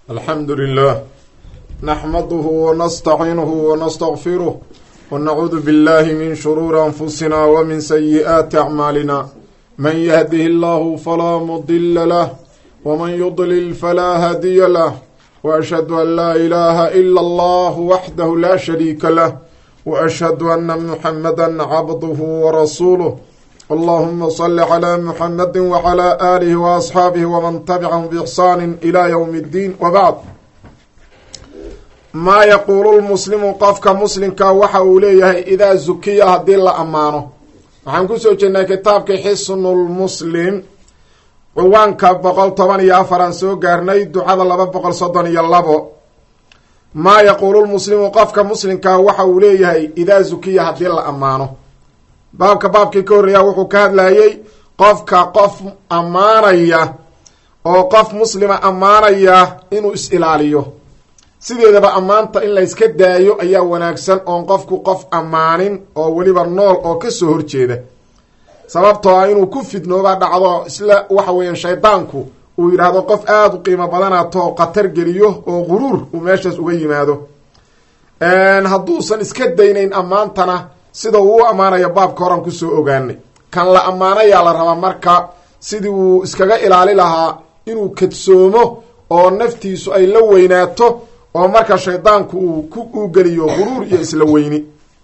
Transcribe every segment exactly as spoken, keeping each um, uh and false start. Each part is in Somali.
الحمد لله نحمده ونستعينه ونستغفره ونعوذ بالله من شرور أنفسنا ومن سيئات أعمالنا من يهده الله فلا مضل له ومن يضلل فلا هادي له وأشهد أن لا إله إلا الله وحده لا شريك له وأشهد أن محمدا عبده ورسوله اللهم صل على محمد وعلى آله وأصحابه ومن تبعهم بإحسان إلى يوم الدين وبعد ما يقول المسلم قفك مسلم كوحا وليه إذا زكي هدي الله أمانه وحن كسو جنة كتابك حسن المسلم ووانك بقل طبعا يا فرنسو قرني دعاء الله بقل صدني يلابو ما يقول المسلم قفك مسلم كوحا وليه إذا زكي هدي الله أمانه baabka baabkii ka horreeyaa wuxuu ka hadlayay qofka qof ammaanaya oo qof muslima ammaanaya inuu is-ilaaliyo sideedaba ammaanta in la iska daayo ayaa wanaagsan oon qofku qof ammaanin oo weliba nool oo ka soo horjeeda sababtoo ah inuu ku fidnooba dhacdo isla waxa weeyaan shaydaanku uu yidhaahdo qof aada u qiimo badanaato oo khatar geliyo oo quruur uu meeshaas uga yimaado hadduusan iska daynayn ammaantana sida uu u ammaanayo baabka horan kusoo ogaanay kan la ammaanayaa la rabaa marka sidii uu iskaga ilaali lahaa inuu kadsoomo oo naftiisu ay la weynaato oo marka shaydaanku uu ku u geliyo quruur iyo isla weyni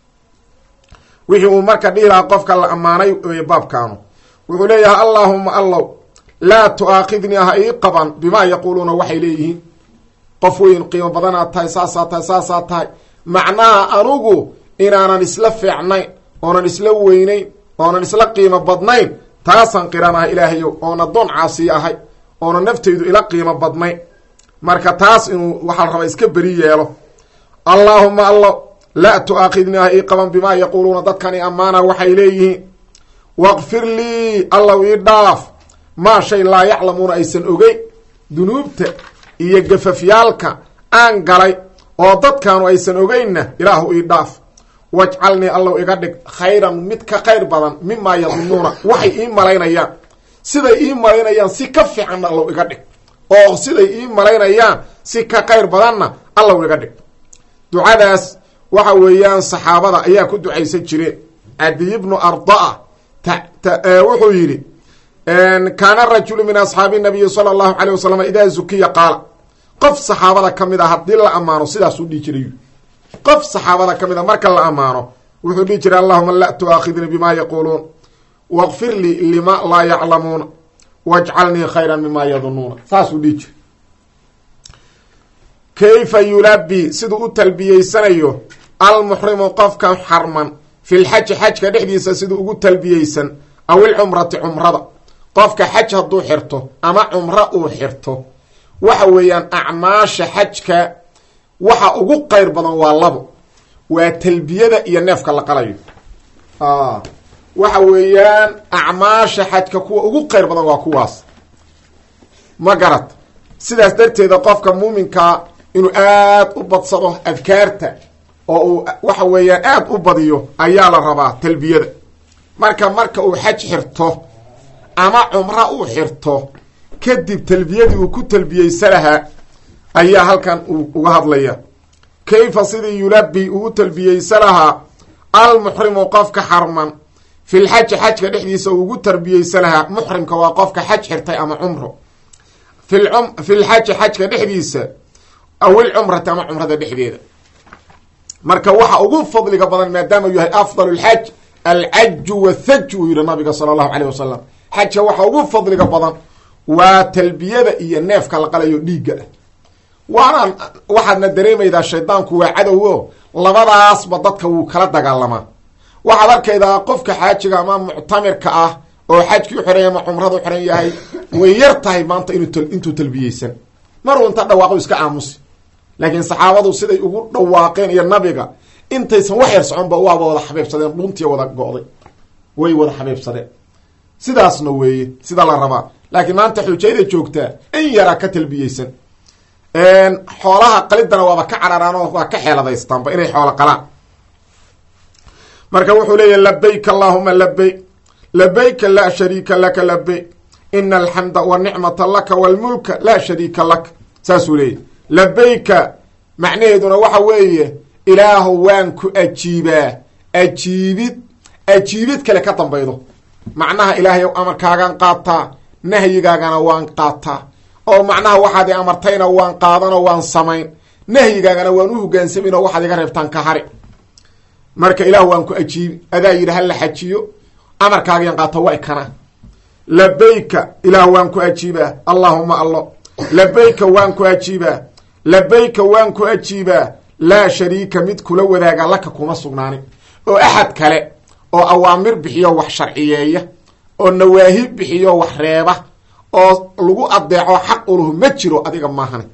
wixii uu marka dhihi lahaa qofka la ammaanay baabkaanu wuxuu leeyahay allaahuma allow laa tu-aakhidnii ha ii qaban bimaa yaquuluuna waxay leeyihiin qof weyn qiimo badanaad tahay saasaa tahay saasaa tahay macnaha anugu inaanan isla fiicnayn oonan isla weynayn oonan isla qiimo badnayn taasaan qiranaha ilaahayow oona doon caasiy ahay oona naftaydu ila qiimo badnayn marka taas inuu waxaa la rabaa iska beri yeelo allaahuma allo laa tu-aakhidnii ha ii qaban bimaa yaquuluuna dadkani ammaana waxay leeyihiin waqfir lii allow ii dhaaf maa shay laa yaclamuuna aysan ogeyn dunuubta iyo gafafyaalka aan galay oo dadkaanu aysan ogeynna ilaahu ii dhaaf wajcalnii allow iga dhig khayran mid ka khayr badan mimaa yadunnuuna waxay ii malaynayaan siday ii malaynayaan si ka fiicanna allow iga dhig oo siday ii malaynayaan si ka khayr badanna allow iga dhig ducadaas waxa weeyaan saxaabada ayaa ku ducaysan jireen cadiy bnu ardaa wuxuu yidhi kaana rajulu min asxaabi nabiyi sala allahu caleyh wasalam idaa zukiya qaala qof saxaabada ka mid a haddii la ammaano sidaasuu dhihi jiray qof saxaabada ka mid a marka la ammaano wuxuu dhihi jiray allahuma la tu-aakhidnii bimaa yaquuluun waqfir lii lima laa yaclamuuna wajcalnii khayran mimaa yadunnuuna saasuu dhihi jiray kayfa yulabi siduu u talbiyeysanayo almuxrimu qofka xarman filxaji xajka dhexdiisa siduu ugu talbiyeysan aw ilcumrati cumrada qofka xaj hadduu xirto ama cumro uu xirto waxa weeyaan acmaasha xajka waxa ugu qayr badan waa labo waa talbiyada iyo neefka la qalayo waxa weeyaan acmaasha xajka kuwa ugu qayr badan waa kuwaas ma garad sidaas darteeda qofka muuminkaa inuu aada u badsado adkaarta oo uu waxa weeyaan aada u badiyo ayaa la rabaa talbiyada marka marka uu xaj xirto ama cumro uu xirto kadib talbiyadii uu ku talbiyeysa lahaa ayaa halkan uu uga hadlaya kayfa sidii yulabi uu u talbiyeysa lahaa almuxrimu qofka xarman filxaji xajka dhexdiisa uu ugu tarbiyeysa lahaa muxrimka waa qofka xaj xirtay ama cumro filxaji xajka dhexdiisa aw ilcumrati ama cumrada dhexdeeda marka waxa ugu fadliga badan maadaama uu yahay afdal lxaj alcaju wathaju uu yihi nabiga sala allahu caleyh wasalam xajka waxa ugu fadliga badan waa talbiyada iyo neefka la qalayo dhiigga ah waana waxaadna dareemaydaa shaydaanku waa cadowo labadaasba dadka wuu kala dagaalamaa waxaad arkaydaa qofka xaajiga ama muctamirka ah oo xajkii u xiran ama cumrada u xiran yahay way yar tahay maanta intuu talbiyeysan maruu inta dhawaaqo iska aamusi laakiin saxaabadu siday ugu dhawaaqeen iyo nabiga intaysan wax yar soconba waaba wada xabeebsadeen dhuntiya wada go-day way wada xabeebsadeen sidaasna weeye sida la rabaa laakiin maanta xujayda joogtaa in yaraa ka talbiyeysan xoolaha qalidana waaba ka cararaan oo waa ka xeeladaystaanba inay xoolo qalaan marka wuxuu leeyahy labayk allahuma labayk labayka laa shariika laka labayk ina alxamda wanicmata laka walmulka laa shariika lak saasuu leeyahy labayka macnaheeduna waxa weeye ilaahu waan ku ajiibaa ajiibid ajiibid kale ka dambaydo macnaha ilaahay amarkaagaan qaataa nahyigaagana waan qaataa oo macnaha waxaad i amartayna waan qaadanoo waan samayn nahyigaagana waan u hogaansamin oo waxaad iga reebtaan ka hari marka ilaahu waan ku ajiibi adaa yidhi hala xajiyo amarkaagaan qaata wa kana labayka ilaahu waan ku ajiibaa allaahuma allo labayka waan ku ajiibaa labayka waan ku ajiibaa laa shariika mid kula wadaaga laka kuma sugnaanin oo axad kale oo awaamir bixiyo wax sharciyeeya oo nawaahi bixiyo wax reeba oo lagu adeeco xaq uluhu ma jiro adiga maahane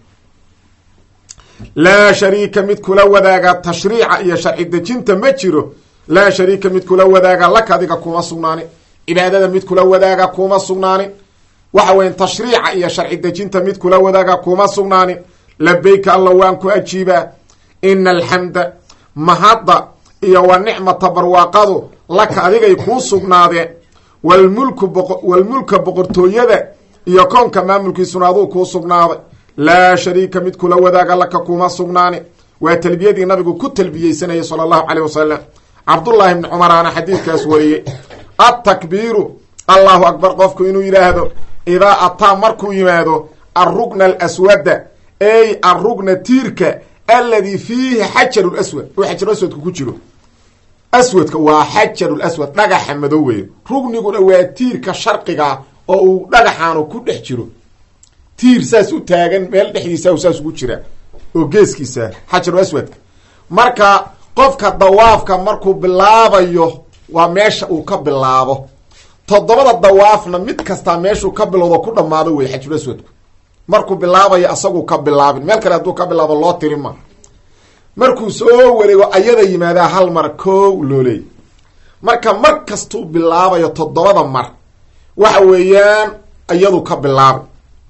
laa shariika mid kula wadaaga tashriica iyo sharci dejinta ma jiro laa shariika mid kula wadaaga laka adiga kuma sugnaanin cibaadada mid kula wadaaga kuma sugnaanin waxa weyan tashriica iyo sharci dejinta mid kula wadaaga kuma sugnaanin labayka alla waan ku ajiibaa ina alxamda mahadda iyo wa nicmata barwaaqadu laka adigay kuu sugnaadeen walmulku boqo walmulka boqortooyada iyo koonka maamulkiisuna aduu kuu sugnaaday laa shariika mid kula wadaaga laka kuma sugnaani waa talbiyadii nabigu ku talbiyeysanayay sala allahu caleyh wasalam cabdullaahi bni cumaraana xadiidkaas wariyey altakbiiru allahu akbar qofku inuu yidhaahdo idaa ataa markuu yimaado alrugna alaswada ey alrugna tiirka alladii fiihi xajaru laswad oo xajaru aswadka ku jiro aswadka waa xajaru aswad dhagaxa madow weeye rugniguna waa tiirka sharqiga oo uu dhagaxaanu ku dhex jiro tiir saas u taagan meel dhexdiisa saas ugu jira oo geeskiisa xajaru aswadka marka qofka dawaafka markuu bilaabayo waa meesha uu ka bilaabo toddobada dawaafna mid kastaa meeshuu ka bilowdo ku dhammaado wey xajaru aswadku markuu bilaabayo asaguu ka bilaabin meel kale hadduu ka bilaabo loo tirima markuu soo wareego ayada yimaadaa hal mar koow loo leeyay marka mar kastuu bilaabayo toddobada mar waxa weeyaan iyadu ka bilaabay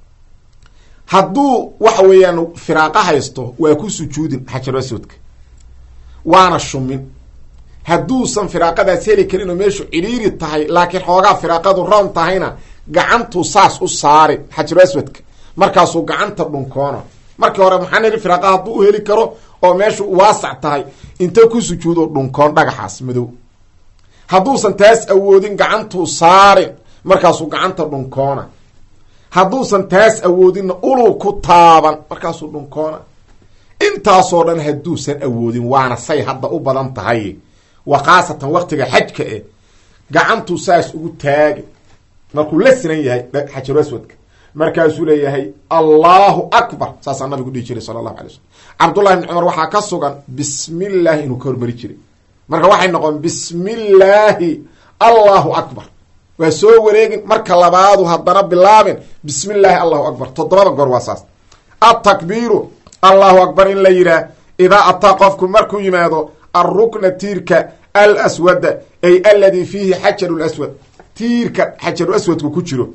hadduu waxa weeyaan firaaqa haysto waa ku sujuudin xajaru aswadka waana shumin hadduusan firaaqadaas heli karin oo meeshu cidhiiri tahay laakiin xoogaa firaaqadu roon tahayna gacantuu saas u saari xajaru aswadka markaasuu gacanta dhunkoona markii hore maxaa niri firaaqa hadduu u heli karo oo meeshu waasac tahay inta ku sujuudo dhunkoon dhagaxaas madow hadduusan taas awoodin gacantuu saarin markaasuu gacanta dhunkoona hadduusan taas awoodinna uluu ku taaban markaasuu dhunkoona intaasoo dhan hadduusan awoodin waana say hadda u badan tahay wa khaasatan waktiga xajka eh gacantuu saas ugu taagi markuu la sinan yahay xajaru aswadka markaasuu leeyahay allahu akbar saasaa nabigu dhihi jiray sala allahu alay wasalam cabdullahi bni cumar waxaa ka sugan bismi illaahi inuu ka hormari jiray marka waxay noqon bismi illaahi allahu akbar waa soo wareegin marka labaadu haddana bilaabin bismi illaahi allahu akbar toddobada goor waa saas altakbiiru allahu akbar in la yidhaah idaa ataa qofku markuu yimaado alrukna tiirka alaswada ay alladii fiihi xajaru laswad tiirka xajaru aswadku ku jiro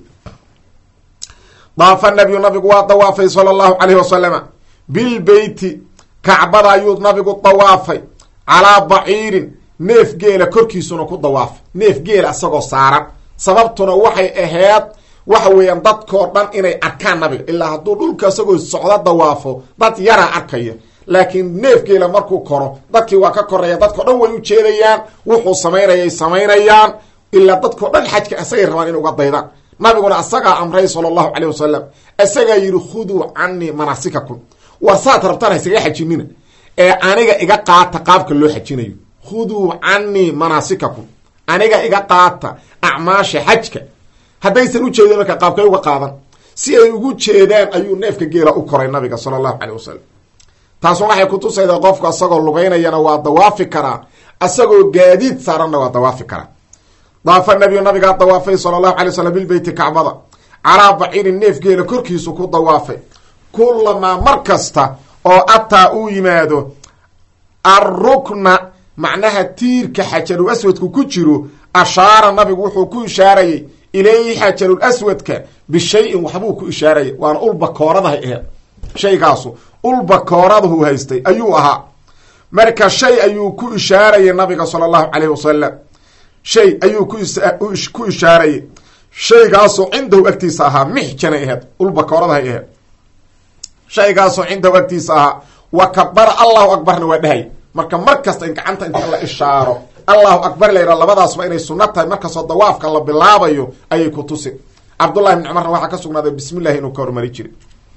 daafa nabiyu nabigu waa dawaafay sala allahu calayhi wasalama bilbeyti kacbada ayuu nabigu dawaafay calaa baciirin neef geela korkiisuna ku dawaafay neef geela isagoo saaran sababtuna waxay ahayd waxa weeyaan dadkoo dhan inay arkaan nabiga ilaa hadduu dhulka isagoo socdo dawaafo dad yaraa arkaya laakiin neef geela markuu koro dadkii waa ka koraya dadkao dhan way u jeedayaan wuxuu samaynayay samaynayaan ilaa dadkao dhan xajka isagay rabaan in uga daydaan nabiguna asagaa amray sala allahu caleyh wasalam isagaa yidhi khuduu canii manaasikakum war saad rabtaan haysaga xajinina ee aniga iga qaata qaabka loo xajinayo khuduu canii manaasikakum aniga iga qaata acmaasha xajka haddaysan u jeedin marka qaabkay uga qaadan si ay ugu jeedaan ayuu neefka geela u koray nabiga sala allahu caleyh wasalam taasuna waxay kutusaydaa qofku asagoo lugaynayana waa dawaafi karaa asagoo gaadiid saaranna waa dawaafi karaa daafa nabiyu nabigaa dawaafay sala allahu alay wasalam bilbeyti kacbada calaa baciirin neef geela korkiisu ku dawaafay kulamaa mar kasta oo ataa uu yimaado alrukna macnaha tiirka xajarul aswadku ku jiro ashaara nabigu wuxuu ku ishaarayay ilayhi xajarul aswadka bishayin waxbuu ku ishaarayay waana ulbakooradahay aheed shaygaasu ulbakooradahu haystay ayuu ahaa marka shay ayuu ku ishaarayay nabiga sala allahu caleyhi wasalam shay ayuu ku ishaarayay shaygaasoo cindahu agtiisa ahaa mixjanay aheed ulbakooradahay aheed shaygaasoo cinda wagtiisa ahaa wa kabara allahu akbarna waa dhahay marka mar kasta in gacanta inta la ishaaro allahu akbar la yidhaha labadaasba inay sunno tahay markastoo dawaafka la bilaabayo ayay ku tusi cabdullahi bni cumarna waxaa ka sugnaaday bismillahi inuu ka hormari jiray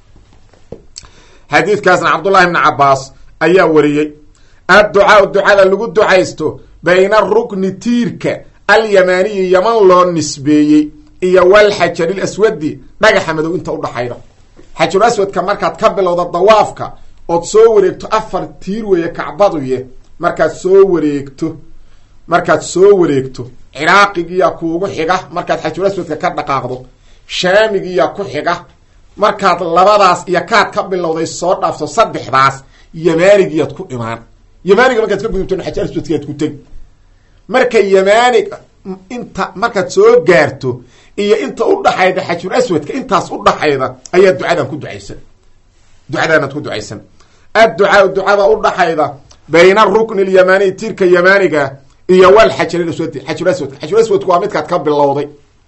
xadiidkaasna cabdullahi bni cabaas ayaa wariyey adducaau ducada lagu ducaysto bayna rukni tiirka alyamaaniyi yaman loo nisbeeyey iyo walxajaril aswadi dhagaxa madow inta udhaxayda xajarul aswadka markaad ka bilowda dawaafka ood soo wareegto afar tiir weeye kacbaduye markaad soo wareegto markaad soo wareegto ciraaqigiyaa kuugu xiga markaad xajarul aswadka ka dhaqaaqdo shaamigiyaa ku xiga markaad labadaas iyo kaad ka bilowday soo dhaafto saddexdaas yamaanigiyaad ku imaan yamaaniga markaad ka gudubto xajarul aswadkiyaad ku tegi marka yamaaniga inta markaad soo gaarto iyo inta udhaxayda xajarul aswadka intaas udhaxayda ayaa ducadan ku ducaysan ducadaanaad ku ducaysan adducaa ducada udhaxayda bayna arukni alyamaaniy tiirka yamaaniga iyo walxajaril aswadi xajarul aswadka xajarul aswadku waa midkaad ka bilowday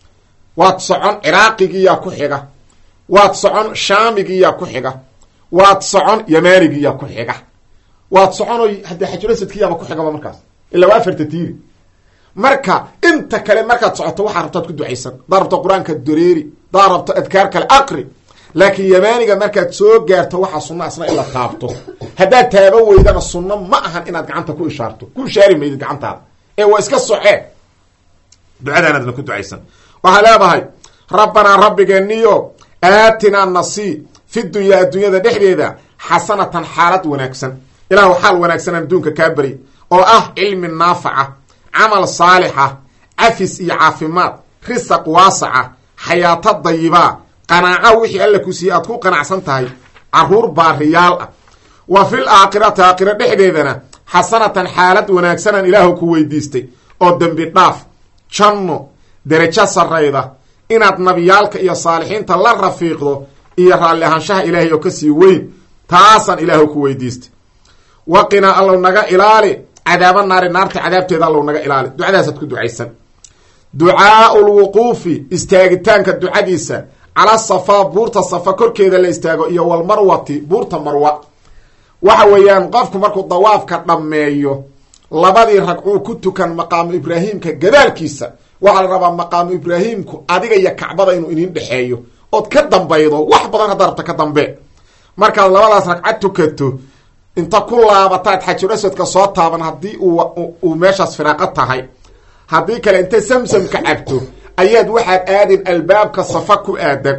waad socon ciraaqigiyaa ku xiga waad socon shaamigiyaa ku xiga waad socon yamaanigiyaa ku xiga waad socono haddee xajarul aswadkiyaaba ku xigaba markaas ilaa waa afarta tiiri marka inta kale markaad socoto waxaa rabtaad ku ducaysan hadaa rabto qur-aanka dareeri hadaa rabto adkaar kale aqri laakiin yamaaniga markaad soo gaarto waxaa sunna asna in la taabto haddaad taaban weydana sunno ma ahan inaad gacanta ku ishaarto ku ishaari maydid gacantaada ee waa iska socee ducadaanaadna ku ducaysan waxaa leedahay rabbanaa rabbigeeniyo aatinaa nasii fi dunyaa adduunyada dhexdeeda xasanatan xaalad wanaagsan ilaahu xaal wanaagsan adduunka kaa bari oo ah cilmi naafaca camal saalixa cafis iyo caafimaad risaq waasaca xayaato dayibaa qanaaco wixii alla ku siiye aad ku qanacsan tahay caruur baariyaal ah wa fil aakhirati aakhira dhexdeedana xasanatan xaalad wanaagsanan ilaahu ku weydiistay oo dembi dhaaf janno derajo sarrayda inaad nabiyaalka iyo saalixiinta la rafiiqdo iyo raalli ahaanshaha ilaahay oo kasii weyn taasaan ilaahu ku weydiistay waqinaa allow naga ilaali cadaaba naari naarta cadaabteeda allow naga ilaali ducadaasaad ku ducaysan ducaau lwuquufi istaagitaanka ducadiisa cala safaa buurta safa korkeeda la istaago iyo walmarwati buurta marwa waxa weeyaan qofku markuu dawaafka dhammeeyo labadii ragcuu ku tukan maqaamu ibraahimka gadaalkiisa waxaa la rabaa maqaamu ibraahimku adiga iyo kacbada inuu iniin dhexeeyo ood ka dambaydo wax badan haddaa rabta ka dambe markaad labadaas ragcad tukato inta ku laabataad xajarul aswadka soo taaban haddii uu meeshaas firaaqo tahay haddii kale inta samsamka cabto ayaad waxaad aadin albaabka safa ku aadan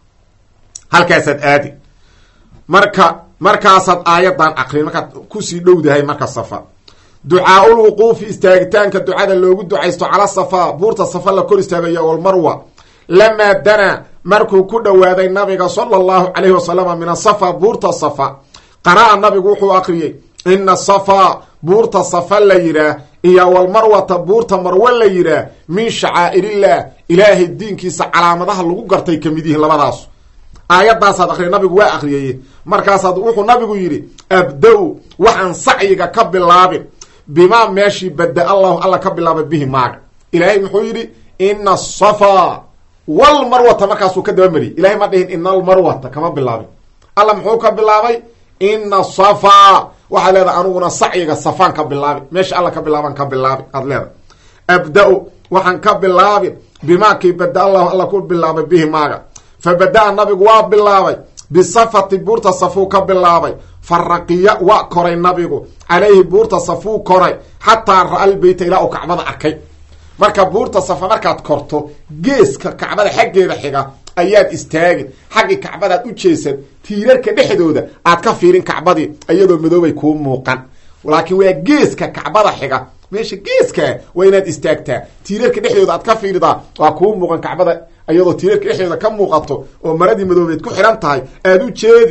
halkaasaad aadin marka markaasaad aayadan aqrin markaad kusii dhowdahay marka safa ducaaul wuquufi istaagitaanka ducada loogu ducaysto cala safa buurta safa la kor istaagayo walmarwa lamaa danaa markuu ku dhowaaday nabiga sala allahu calayhi wasalama min asafa buurta safa qara'a nabigu wuxuu aqriyey ina safa buurta safa la yidhaah iyo walmarwata buurta marwe la yidhaah min shacaa'irillaah ilaahay diinkiisa calaamadaha lagu gartay kamid yihiin labadaas aayadaasaad aqriya nabigu waa aqriyeye markaasaad wuxuu nabigu yidhi abda-u waxaan sacyiga ka bilaabin bimaa meeshii bada allahu alla ka bilaabay bihi maaga ilaahay muxuu yidhi ina asafa walmarwata markaasuu ka dabamariyey ilahay ma dhihin ina almarwata kama bilaabin alla muxuu ka bilaabay ina safa waxaad leedahay aniguna sacyiga safaan ka bilaabin meesha alla ka bilaaban ka bilaabin aad leedahay abda-u waxaan ka bilaabin bimaakii bada allahu alla ku bilaabay bihi maaga fa bada-a nabigu waa bilaabay bisafati buurta safuu ka bilaabay faraqiya waa koray nabigu calayhi buurta safuu koray xataa ra-a lbeyta ilaa uu kacbada arkay marka buurta safa markaad korto geeska kacbada xaggeeda xiga ayaad istaagin xaggii kacbadaad u jeesan tiirarka dhexdooda aad ka fiirin kacbadii iyadoo madoobay kuu muuqan laakiin waa geeska kacbada xiga meesha geeskaa waa inaad istaagtaa tiirarka dhexdooda aad ka fiiridaa waa kuu muuqan kacbada iyadoo tiirarka dhexdooda ka muuqato oo maradii madoobeed ku xihan tahay aada u jeedi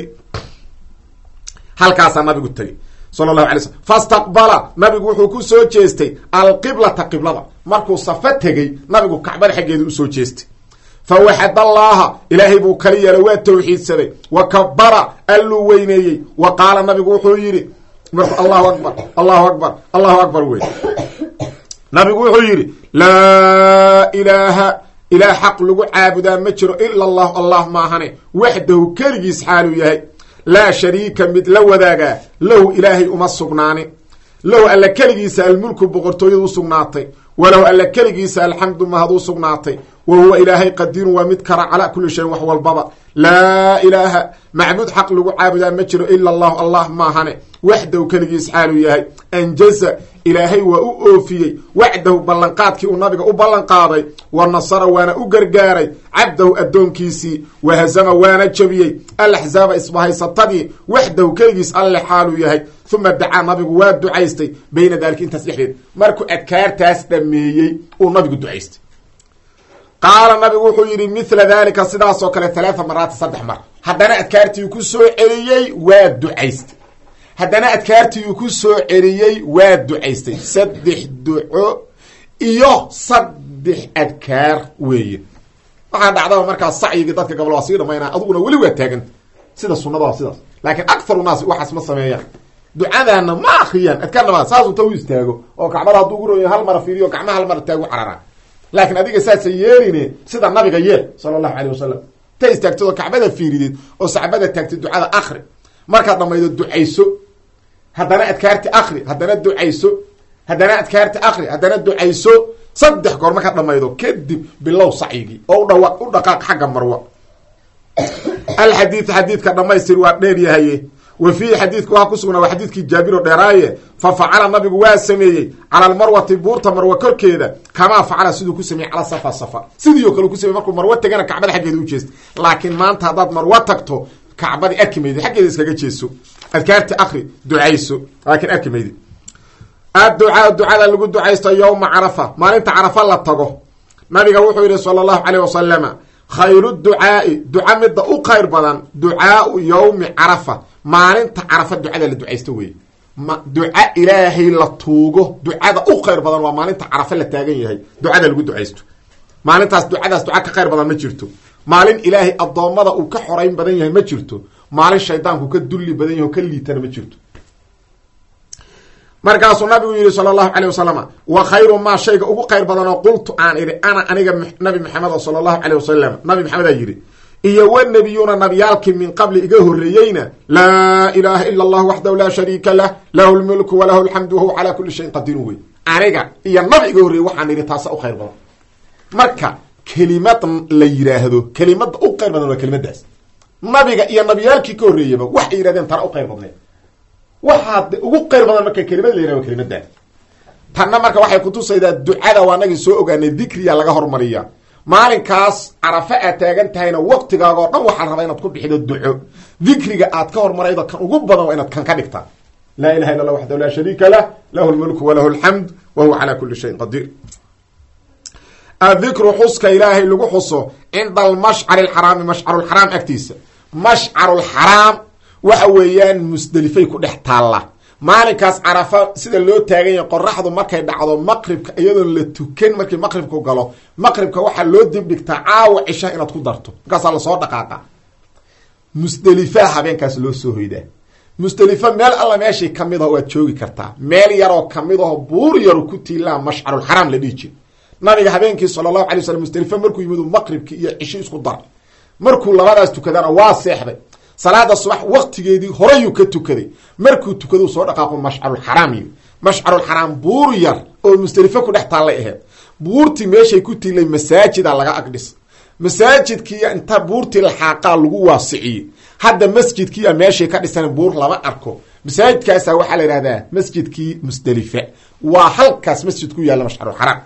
halkaasaa nabigu tegey sala allahu alay slm fastaqbala nabigu wuxuu ku soo jeestay alqiblata qiblada markuu safa tegey nabigu kacbada xaggeeda usoo jeestay fa waxad allaha ilaahay buu kali yeelay waa tawxiidsaday wa kabara alluu weyneeyey wa qaala nabigu wuxuu yidhi marku allahu akbar allahu akbar allahu akbar wey nabigu wuxuu yidhi laa ilaaha ilaah xaq lagu caabudaa ma jiro ila allahu allah maahane waxdahu keligiis xaaluu yahay laa shariika mid la wadaagaa lahu ilaahay uma sugnaanin lahu alla keligiisa almulku boqortooyadu u sugnaatay walahu alla keligiisa alxamdu mahad u sugnaatay wa huwa ilaahay qadiirun waa mid kara calaa kulli shayin wax walbaba laa ilaaha macbuud xaq lagu caabudaa ma jiro ila allahu allah maahane waxdahu keligiis xaaluu yahay anjaza ilaahay waa u oofiyey wacdahu ballanqaadkii uu nabiga u ballanqaaday wa nasara waana u gargaaray cabdahu addoonkiisii wa hazama waana jabiyey alaxzaaba isbahaysatadii waxdahu keligiis alle xaaluu yahay uma dacaa nabigu waa ducaystay bayna daalika intaas dhexdeed markuu adkaartaas dhameeyey uu nabigu ducaystay qaala nabigu wuxuu yidhi mithla daalika sidaasoo kale halaatha maraati saddex mar haddana adkaartii ku soo celiyey waa ducaystay haddana adkaartii ku soo celiyey waa ducaystay saddex duco iyo saddex adkaar weeye waxaa dhacdaba markaas sacyigii dadka gabal waa sii dhamaynaa adiguna weli waa taaganta sida sunnada waa sidaas laakiin akharu naas waxaas ma sameeyaan ducadaana ma akriyaan adkaarna ma saas uta u istaago oo kacbada hadduu ugu royo hal mara fiiriyo gacmaha hal mara taagu carara laakiin adiga saasa yeeline sida nabiga yeel sala allahu alayh wasalam ta istaagtid oo kacbada fiirideed oo sacbada taagtid ducada akri markaad dhamaydo ducayso haddana adkaarti akri haddana ducayso haddana adkaarti akri haddana ducayso saddex goor markaad dhamaydo kadib bilow sacyigii oo udhawa u dhaqaaq xagga marwa alxadiid xadiidka dhamaystir waa dheer yahaye wa fiihi xadiidka waxaa ku sugnaa waa xadiidkii jaabiro dheeraaye fa facala nabigu waa sameeyey cala almarwati buurta marwa korkeeda kamaa facala siduu ku sameeyey cala safa safa sidii oo kale ku samey markuu marwo tegana kacbada xaggeeda u jeesta laakiin maanta haddaad marwo tagto kacbadii arki maydi xaggeeda iskaga jeeso adkaarti akri ducayso laakiin arki maydi adducaa ducada lagu ducaysto yowma carafa maalinta carafa la tago nabiga wuxuu yidhi sala allahu caleyh wasalama khayru ducaai duca midda u khayr badan ducaau yowmi carafa maalinta carafa ducada la ducaysto wey ma duca ilaahay la tuugo ducada u khayr badan waa maalinta carafa la taagan yahay ducada lagu ducaysto maalintaas ducadaas duca ka khayr badan ma jirto maalin ilaahay addoommada uu ka xorayn badan yahay ma jirto maalin shaydaanku ka dulli badan yahay oo ka liitana ma jirto markaasuu nabigu yidhi sala allahu caleyh wasalama wa khayru maa shayga ugu khayr badan oo qultu aan idhi ana aniga nabi maxamed oo sala allahu caleyh wasalam nabi maxamed aa yidhi iyo wanabiyuuna nabiyaalkii min qabli iga horreeyeyna laa ilaaha ila allah waxdahu laa shariika lah lahu lmulku walahu alxamdu wahuwa calaa kulli shayin qadiirun wey aniga iyo nabi iga horreeyey waxaan idhi taasa u khayr badan marka kelimad la yidhaahdo kelimada u khayr badan waa kelimadaas nabiga iyo nabiyaalkii ka horreeyaba waxay yidhahdeen tana u khayr badneed waxaa ugu khayr badan marka kelimad la yihahdo kelimadaas tanna marka waxay kutusaydaa ducada waa nagii soo ogaanay dikriya laga hormariya maalinkaas carafa aad taagan tahayna waqtigaaga oo dhan waxaa rabaa inaad ku bixido duco dikriga aad ka hormaraydo kan ugu badan waa inaad kan ka dhigtaa laa ilaha illa allah waxdahu laa shariika lah lahu lmulku walahu alxamd wa huwa calaa kulli shayin qadiir adikru xuska ilaahay lagu xuso cinda almashcari alxaraami mashcarulxaraam agtiisa mashcarulxaraam waxa weeyaan musdelifay ku dhex taalla maalinkaas carafa sida loo taagan yahay qoraxdu markay dhacdo maqribka iyadoon la tukan markii maqribku galo maqribka waxaa loo dibdhigtaa caawa cisha inaad ku darto markaasaa lasoo dhaqaaqa musdelifa habeenkaas loo soo hoydaa musdelifa meel alla meeshay kamid aho waad joogi kartaa meel yaroo kamid aho buur yaru ku tiilaa mashcarulxaraam la dhihi jiri nabiga habeenkii sala allahu alay wasalam musdelifa markuu yimid maqribkii iyo cisho isku dar markuu labadaas tukadana waa seexday salaada subax waqtigeedii horeyuu ka tukaday markuu tukado soo dhaqaaqo mashcarulxaraam yimi mashcarulxaraam buur yar oo musdelifa ku dhex taallay aheyd buurtii meeshay ku tiilay masaajida laga agdhis masaajidkiiya inta buurtii laxaaqaa lagu waasiciyey hadda masjidkiia meeshay ka dhisan buur lama arko masaajidkaasa waxaa la yidhahdaa masjidkii musdelifa waa halkaas masjid ku yaalla mashcarulxaraam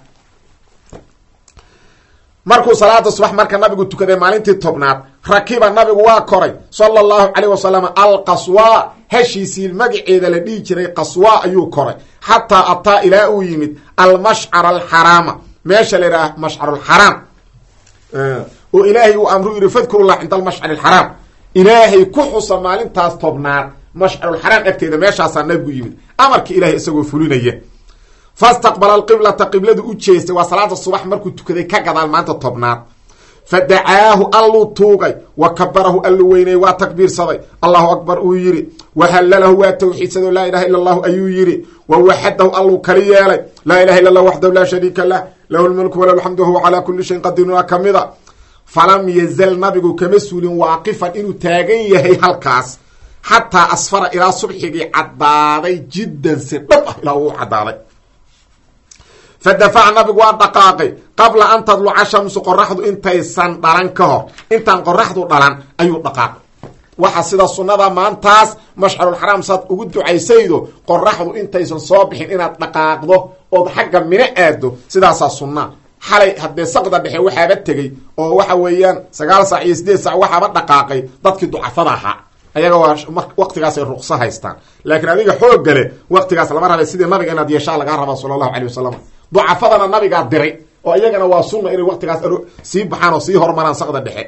markuu salaada subax marka nabigu tukaday maalintii tobnaad rakiba nabigu waa koray sala allahu caleyh wasalam alqaswa heshiisii magaceeda la dhihi jiray qaswa ayuu koray xataa ataa ilaa uu yimid almashcar alxaraama meesha la yidhaha mashcarulxaraam oo ilaahay uu amru yidhi fadkurullah cinda almashcar alxaraam ilaahay ku xusa maalintaas tobnaad mashcarulxaraam agteeda meeshaasaa nabigu yimid amarkii ilahay isagoo fulinaya fastaqbala alqiblata qibladu u jeestay waa salaada subax markuu tukaday ka gadaal maanta tobnaad fa dacaahu alluu tuugay wa kabarahu allu weynay waa takbiirsaday allahu akbar uu yidhi wahallalahu waa tawxiidsadoo laa ilaha illa allahu ayuu yidhi wa waxadahu alluu kali yeelay laa ilaha illa allah waxdahu laa shariika lah lahu lmulku walahu alxamdu wahuwa calaa kulli shayin qadiirun kamida falam yazal nabigu kama suulin waaqifan inuu taagan yahay halkaas xataa asfara ilaa subxigii caddaaday jiddan si dhab ah ilaa uu caddaaday fa dafaca nabigu waa dhaqaaqay qabla an tadluca shamsu qoraxdu intaysan dhalan ka hor intaan qoraxdu dhalan ayuu dhaqaaqay waxa sida sunnada maantaas mashcarulxaraam saad ugu ducaysaydo qoraxdu intaysan soo bixin inaad dhaqaaqdo ood xagga mino aado sidaasaa sunnaa xalay haddee saqda dhexe waxaaba tegey oo waxa weeyaan sagaal saac iyo sideed saac waxaaba dhaqaaqay dadkii ducafada ahaa ayaga waa waqtigaasay ruqso haystaan laakiin adiga xoogga leh waqtigaas lama rabay sidii nabiga inaad yeeshaa lagaa rabaa sala allahu calay wasalam ducafadana nabigaa diray oo iyagana waa sunna inay waqtigaas sii baxaan oo sii hormaraan saqda dhexe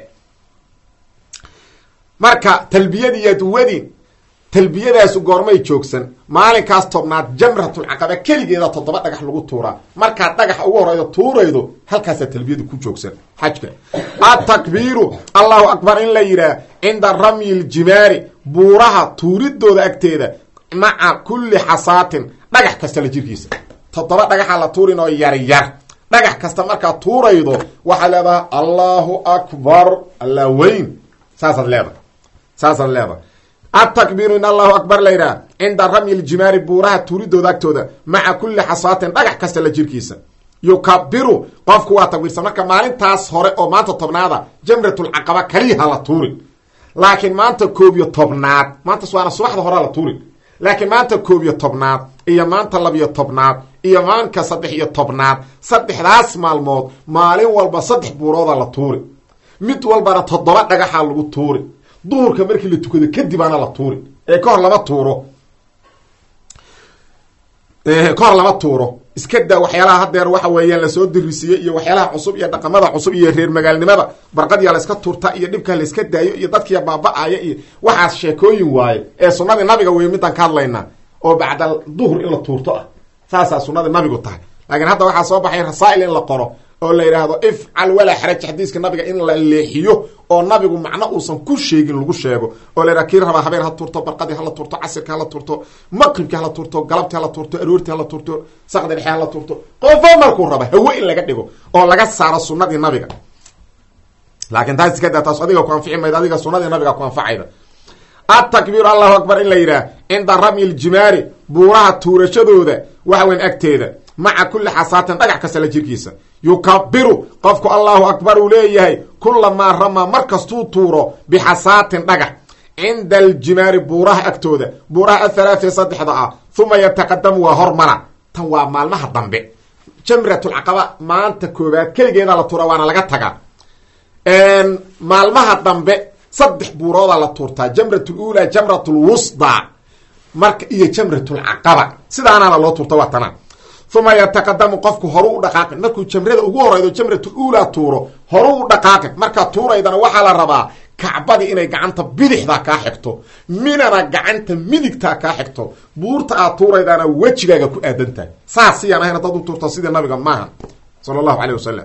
marka talbiyadii iyo duwadii talbiyadaasu goormay joogsan maalinkaas tobnaad jamratulcaqaba keligeeda toddoba dhagax lagu tuuraa markaad dhagaxa ugu horeydo tuuraydo halkaasaa talbiyadu ku joogsan xajka atakbiiru allahu akbar in la yidhaah cinda ramyi ljimaari buuraha tuuridooda agteeda maca kulli xasaatin dhagax kasta la jirkiisa toddoba dhagaxa la tuurin oo yaryar dhagax kasta markaad tuuraydo waxaad leedahay allahu akbar alla weyn saasaad leedahay saasaad leedahay atakbiiru in allahu akbar la yidhaah cinda ramyi ljimaari buuraha tuuridooda agtooda maca kulli xasaatin dhagax kasta la jirkiisa yukabiru qofku waa takbiirsan marka maalintaas hore oo maanta tobnaada jamratulcaqaba kaliyaha la tuurin laakiin maanta koob iyo tobnaad maantas waana subaxda horea la tuurin laakiin maanta koob iyo tobnaad iyo maanta labiyo tobnaad iyo maalinka saddex iyo tobnaad saddexdaas maalmood maalin walba saddex buurooda la tuuri mid walbana toddoba dhagaxa lagu tuuri duhurka markii la tukado kadibaana la tuuri ee ka hor lama tuuro ka hor lama tuuro iska daa waxyaalaha hadeer waxa weeyaan lasoo dirisiye iyo waxyaalaha cusub iyo dhaqamada cusub iyo reer magaalnimada barqadiyaa layska tuurta iyo dhibkaa layska daayo iyo dadkiya baaba-aya iyo waxaas sheekooyin waaye ee sunnadii nabiga wey midaan ka hadlaynaa oo bacda duhur in la tuurto ah saasaa sunnadii nabigu tahay laakiin hadda waxaa soo baxay rasaa'il in la qoro oo la yidhaahdo ifcal walaa xaraj xadiiska nabiga in la leexiyo oo nabigu macno uusan ku sheegin lagu sheego oo la yidhaha kii rabaa habeen ha turto barqadii hala turto casirka hala turto maqribki hala turto galabti hala turto aroorti hala turto saqda dhexe hala turto qofo markuu raba hawe in laga dhigo oo laga saaro sunnadii nabiga laakiin taas iska daa taas adiga ku anfici mayda adiga sunnadii nabiga ku anfacayda atakbiiru allahu akbar in la yidhaah cinda ramyi ljimaari buuraha tuurashadooda waxa weyn agteeda maca kulli xasaatin dhagax kasta la jirkiisa yukabiru qofku allahu akbar uu leeyahay kulamaa ramaa markastuu tuuro bixasaatin dhagax cinda aljimaari buuraha agtooda buuraha athalaathiya saddexda ah uma yataqadamu waa hormara tan waa maalmaha dambe jamratulcaqaba maanta koobaad keligeeda la tuura waana laga tagaa maalmaha dambe saddex buurooda la tuurtaa jamratulula jamratulwusda marka iyo jamratulcaqaba sidaanaana loo tuurta waa tanaa uma yataqadamu qofku horu u dhaqaaqin markuu jamrada ugu horeydo jamratulula tuuro horu u dhaqaaqin markaa tuuraydana waxaa la rabaa kacbadii inay gacanta bidixdaa kaa xigto minana gacanta midigtaa kaa xigto buurta aad tuuraydaana wejigaaga ku aadan tahay saas siyaan ahayn haddaad u tuurto sidii nabiga maaha sala allahu caleyh wasalam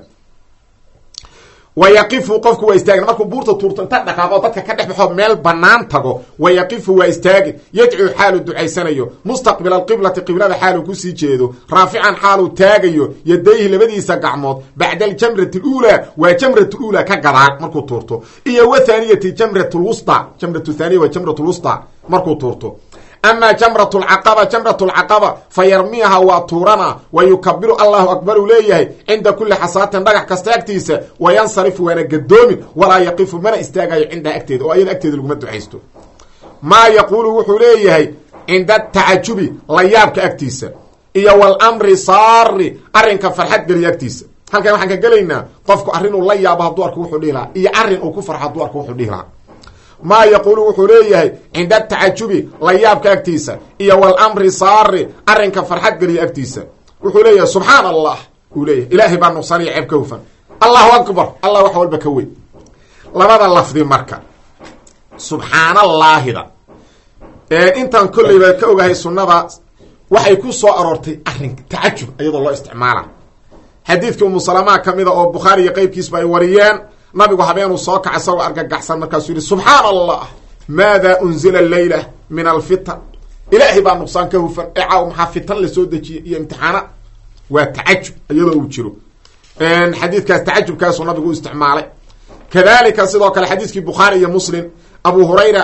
wayaqifu qofku waa istaagin markuu buurta tuurto inta dhaqaaqo dadka ka dhex baxo meel banaan tago wayaqifu waa istaagin yadcuu xaalu ducaysanayo mustaqbila alqiblati qiblada xaaluu kusii jeedo raafican xaaluu taagayo yadayhi labadiisa gacmood bacda aljamrati luulaa waa jamratu luulaa ka gadaal markuu tuurto iyo wa thaaniyati jamratulwusta jamratu thaniya waa jamratulwusta markuu tuurto ama jamrat lcaqaba jamrat lcaqaba fa yarmiyaha waa tuurana wa yukabiru allahu akbar uu leeyahay cinda kuli xasaatin dhagax kasta agtiisa wayansarifu waana gadoomin walaa yaqifu mana istaagayo cindaha agteeda oo ayada agteeda laguma ducaysto maa yaquulu wuxuu leeyahay cinda tacajubi layaabka agtiisa iyo walamri saari arrinka farxad geliya agtiisa halkan waxaan ka gelaynaa qofku arrin uu la yaabo hadduu arko wuxuu dhihi lahaa iyo arrin uu ku farxo hadduu arko wuxuu dhihi lahaa maa yaquulu wuxuu leeyahay cinda tacajubi layaabka agtiisa iyo walamri saari arrinka farxad geliya agtiisa wuxuu leeyahay subxaan allah uu leeyahay ilaahay baa nuqsaaniya ceeb ka hufan allahu akbar allah wax walba ka weyn labada lafdi marka subxaanallaahida ee intaan kolleyba ka ogahay sunnada waxay ku soo aroortay arrinka tacajub iyadoo loo isticmaala xadiidka umu salamaa ka mida oo bukhaari iyo qeybkiisba ay wariyeen nabigu habeenuu soo kaca isagoo argagaxsan markaasuu yihi subxaana allah maada unzila leyla min alfitan ilaahay baa nuqsaan ka hufan ee caaw maxaa fitan lasoo dejiyay iyo imtixaana waa tacajub iyadoo uu jiro xadiidkaas tacajubkaasuu nabigu u isticmaalay kadalika sidoo kale xadiiskii bukhaari iyo muslim abu hurayra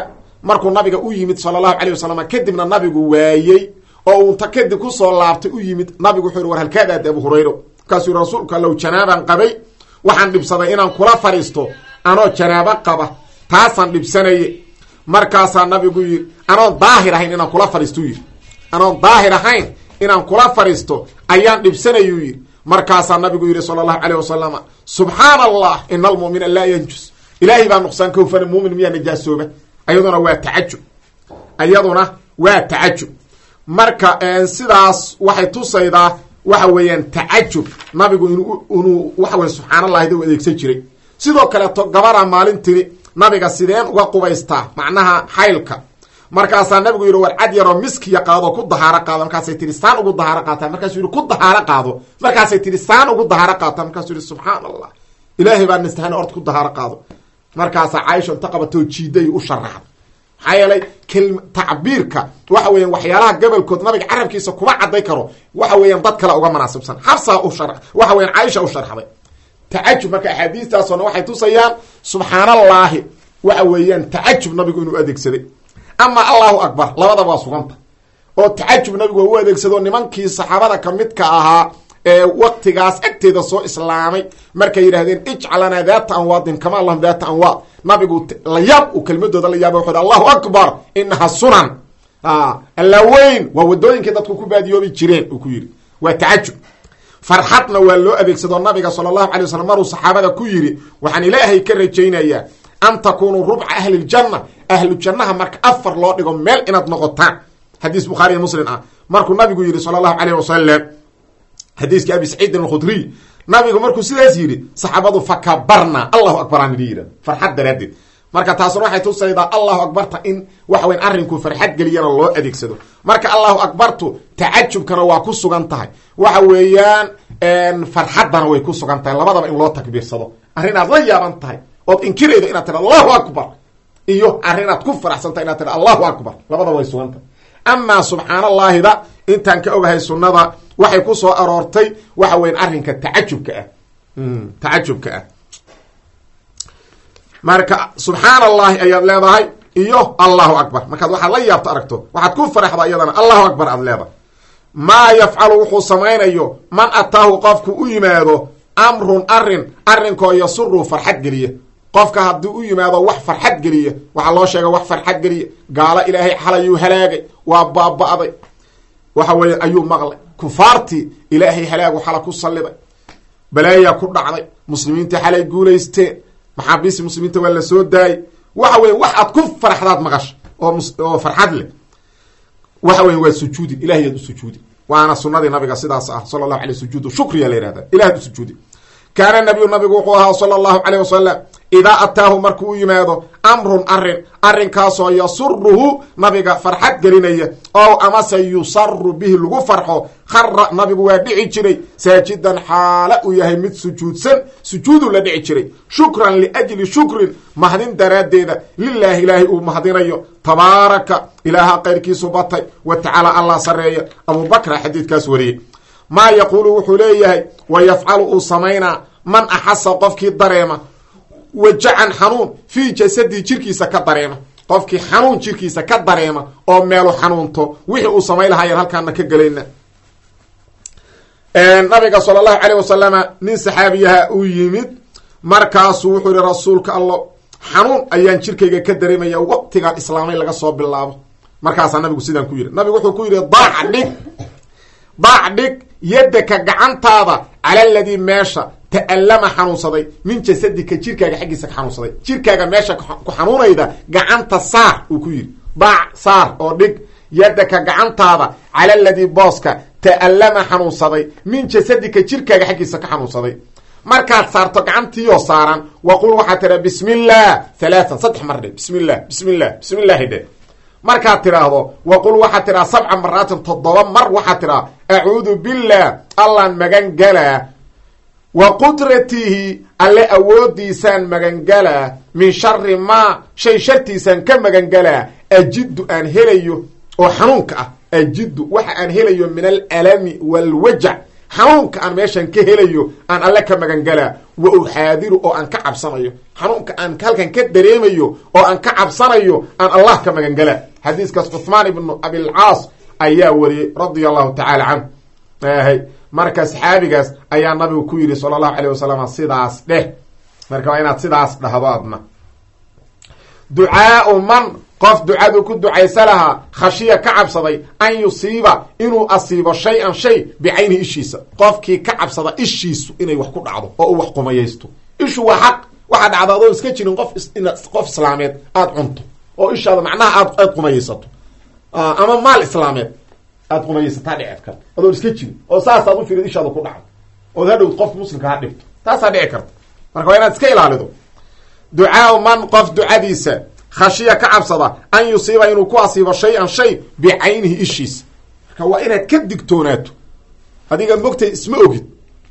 markuu nabiga u yimid sala allahu calayh wasalam kadibna nabigu waayey oo uunta kadib kusoo laabtay u yimid nabigu wuxuu yihi war halkaadaada abu hurayro markaasuu yii rasuulka allow janaabaan qabay waxaan dhibsaday inaan kula fadhiisto anoo janaabo qaba taasaan dhibsanaye markaasaa nabigu yidhi anoon daahir ahayn inaan kula fadhiisto u yidhi anoon daahir ahayn inaan kula fadhiisto ayaan dhibsanayuu yidhi markaasaa nabigu yidhi sala allahu calayh wasalam subxaana allah ina almu'mina laa yanjus ilaahay baa nuqsaan ka hufana muumin miyaa najaasooba ayaduna waa tacajub ayaduna waa tacajub marka sidaas waxay tusaydaa waxa weeyaan tacajub nabigu inuu inuu waxa weya subxaana allahida u adeegsan jiray sidoo kaleeto gabadha maalin tiri nabiga sideen uga qubaystaa macnaha xaylka markaasaa nabigu yidhi war cad yaroo miskiya qaado ku dahaaro qaado markaasay tihi saan ugu dahaaro qaataa markaasuu yidhi ku dahaaro qaado markaasay tihi saan ugu dahaaro qaataa markaasuu yidhi subxaana allah ilaahay baa nastahana ord ku dahaaro qaado markaasaa caaisha inta qabatoo jiiday u sharaxda maxaa yeelay kelm tacbiirka waxa weeyaan waxyaalaha gobolkood nabiga carabkiisa kuma cadday karo waxa weeyaan dad kale uga manaasibsan xabsaa u shar waxa weyan caaisha u sharxday tacajub marka axaadiistaasona waxay tusayaan subxaanallaahi waxa weeyaan tacajub nabigu inuu adeegsaday ama allahu akbar labadaba waa suganta oo tacajub nabigu waa u adeegsado nimankii saxaabada ka midka ahaa ee waktigaas agteeda soo islaamay markay yidhahdeen ijcalanaa daata anwaadin kama lahum daata anwaad nabigu layaab uu kelmadooda la yaaba wuxu allahu akbar inaha sunan alla weyn waa wadooyinkii dadku ku baadiyoobi jireen uu ku yidhi waa tacajub farxadna waa loo adeegsado nabiga sala allahu alay wasalam maruu saxaabada ku yidhi waxaan ilaahay ka rajaynayaa an takunuu rubca ahli ljanna ahlu jannaha marka afar loo dhigo meel inaad noqotaan xadiis bukhaariya muslim ah markuu nabigu yidhi sala allahu alayh wasalam xadiiskii abi saciidin alkhudriy nabigu markuu sidaas yidhi saxaabadu fakabarna allahu akbar aan idhi yidhah farxad daraaddeed marka taasuna waxay tusaydaa allahu akbarta in waxa weyan arrinku farxad geliyana loo adeegsado marka allahu akbartu tacajubkana waa ku sugan tahay waxa weeyaan farxaddana way ku sugan tahay labadaba in loo takbiirsado arrin aad la yaaban tahay ood inkiraydo inaad tidha allahu akbar iyo arrin aad ku faraxsantahay inaad tidha allahu akbar labadaba way sugan tahay amaa subxaana allaahida intaan ka ogahay sunnada waxay ku soo aroortay waxa weyan arrinka tacajubka ah tacajubka ah marka subxaana allahi ayaad leedahay iyo allahu akbar markaad waxaad la yaabto aragto waxaad ku faraxda iyadana allahu akbar aad leedahay maa yafcalu wuxuu samaynayo man ataahu qofku u yimaado amrun arin arrinkoo yasuru farxad geliya qofka haddii u yimaado wax farxad geliya waxaa loo sheega wax farxad geliya gaalo ilaahay xalayuu halaagay waa baaba'day waxa weeye ayuu maqlay kufaartii ilaahay halaagu xala ku salliday balaayaa ku dhacday muslimiintii xalay guulaysteen maxaabiistii muslimiinta waa la soo daayay waxa weeye wax aad ku faraxdaad maqasha oo oo farxad leh waxa weeye waa sujuudi ilahay aad u sujuudi waana sunnadii nabiga sidaas ah sala allahu alay sujuudu shukriya la yihahda ilahay ad u sujuudi kaana nabiyu nabigu wuxuu ahaa sala allahu calayh wasalam idaa ataahu markuu u yimaado amrun arrin arrinkaasoo yasuruhu nabiga farxad gelinaya ow amase yusaru bihi lagu farxo khara nabigu waa dhici jiray saajidan xaala uu yahay mid sujuudsan sujuudu la dhici jiray shukran liajli shukrin mahdin daraaddeeda lilaahi ilaahay uu mahdinayo tabaaraka ilaaha qayrkiisu batay wa tacaala allah sareeya abubakra xadiidkaas wariyey maa yaquulu wuxuu leeyahay wa yafcalu uu samaynaa man axasa qofkii dareema wajacan xanuun fii jasadii jirkiisa ka dareema qofkii xanuun jirkiisa ka dareema oo meelu xanuunto wixii uu samayn lahaayeen halkaana ka gelayna nabiga sala allahu calayh wasalama nin saxaabiyaha uu yimid markaasuu wuxuu yihi rasuulka allo xanuun ayaan jirkayga ka dareemaya waqtigaan islaamay laga soo bilaabo markaasaa nabigu sidaan ku yidhi nabigu wuxuu ku yidhi daac dhig daac dhig yaddaka gacantaada cala aladii meesha ta'allama xanuunsaday min jasadika jirkaaga xaggiisa ka xanuunsaday jirkaaga meesha ku xanuunayda gacanta saar uu ku yidhi daac saar oo dhig yaddaka gacantaada cala aladii booska ta'allama xanuunsaday min jasadika jirkaaga xaggiisa ka xanuunsaday markaad saarto gacantiiyoo saaran waqul waxaad tidhaa bismi illah halaatan saddex mar dhe bismi illah bismi illah bismi illahi dhe markaad tidhaahdo waqul waxaad tidhaha sabca maraatin toddoba mar waxaad tidhaha acuudu billah allaan magan galaa wa qudratihi alle awoodiisaan magangalaa min shari maa shay shartiisaan ka magangalaa ajiddu aan helayo oo xanuunka ah ajiddu waxa aan helayo min alalami waalwajac xanuunka aan meeshan ka helayo aan alle ka magangalaa wa uxaadiru oo aan ka cabsanayo xanuunka aan halkan ka dareemayo oo aan ka cabsanayo aan allah ka magangalaa xadiiskaas cuthmaan ibnu abilcaas ayaa wariyey radia allahu tacaala canhu hay marka saxaabigaas ayaa nabigu ku yidhi sala allahu alayh wasalam sidaas dheh marka waa inaad sidaas dhahdo adna ducaau man qof ducadu ku ducaysa lahaa khashiya ka cabsaday an yusiiba inuu asiibo shay-an shay bicaynihi ishiisa qofkii ka cabsada ishiisu inay wax ku dhacdo oo uu wax qumayaysto ishu waa xaq waxaa dhacda adoo iska jirin qof qof islaameed aada cunto oo ishaada macnaha aad aad qumayaysato ama maal islaameed aada qumayaysataa dhici karta adoo iska jirin oo saasaad u firid ishaada ku dhacdo ood hadhowd qof muslimka ha dhibto taasaa dhici karta marka waa inaad iska ilaalido ducaau man qof ducadiisa khashiya ka cabsada an yusiiba inuu ku asiibo shay-an shay bicaynihi ishiisa marka waa inaad ka digtoonaato adiga mogtay isma ogid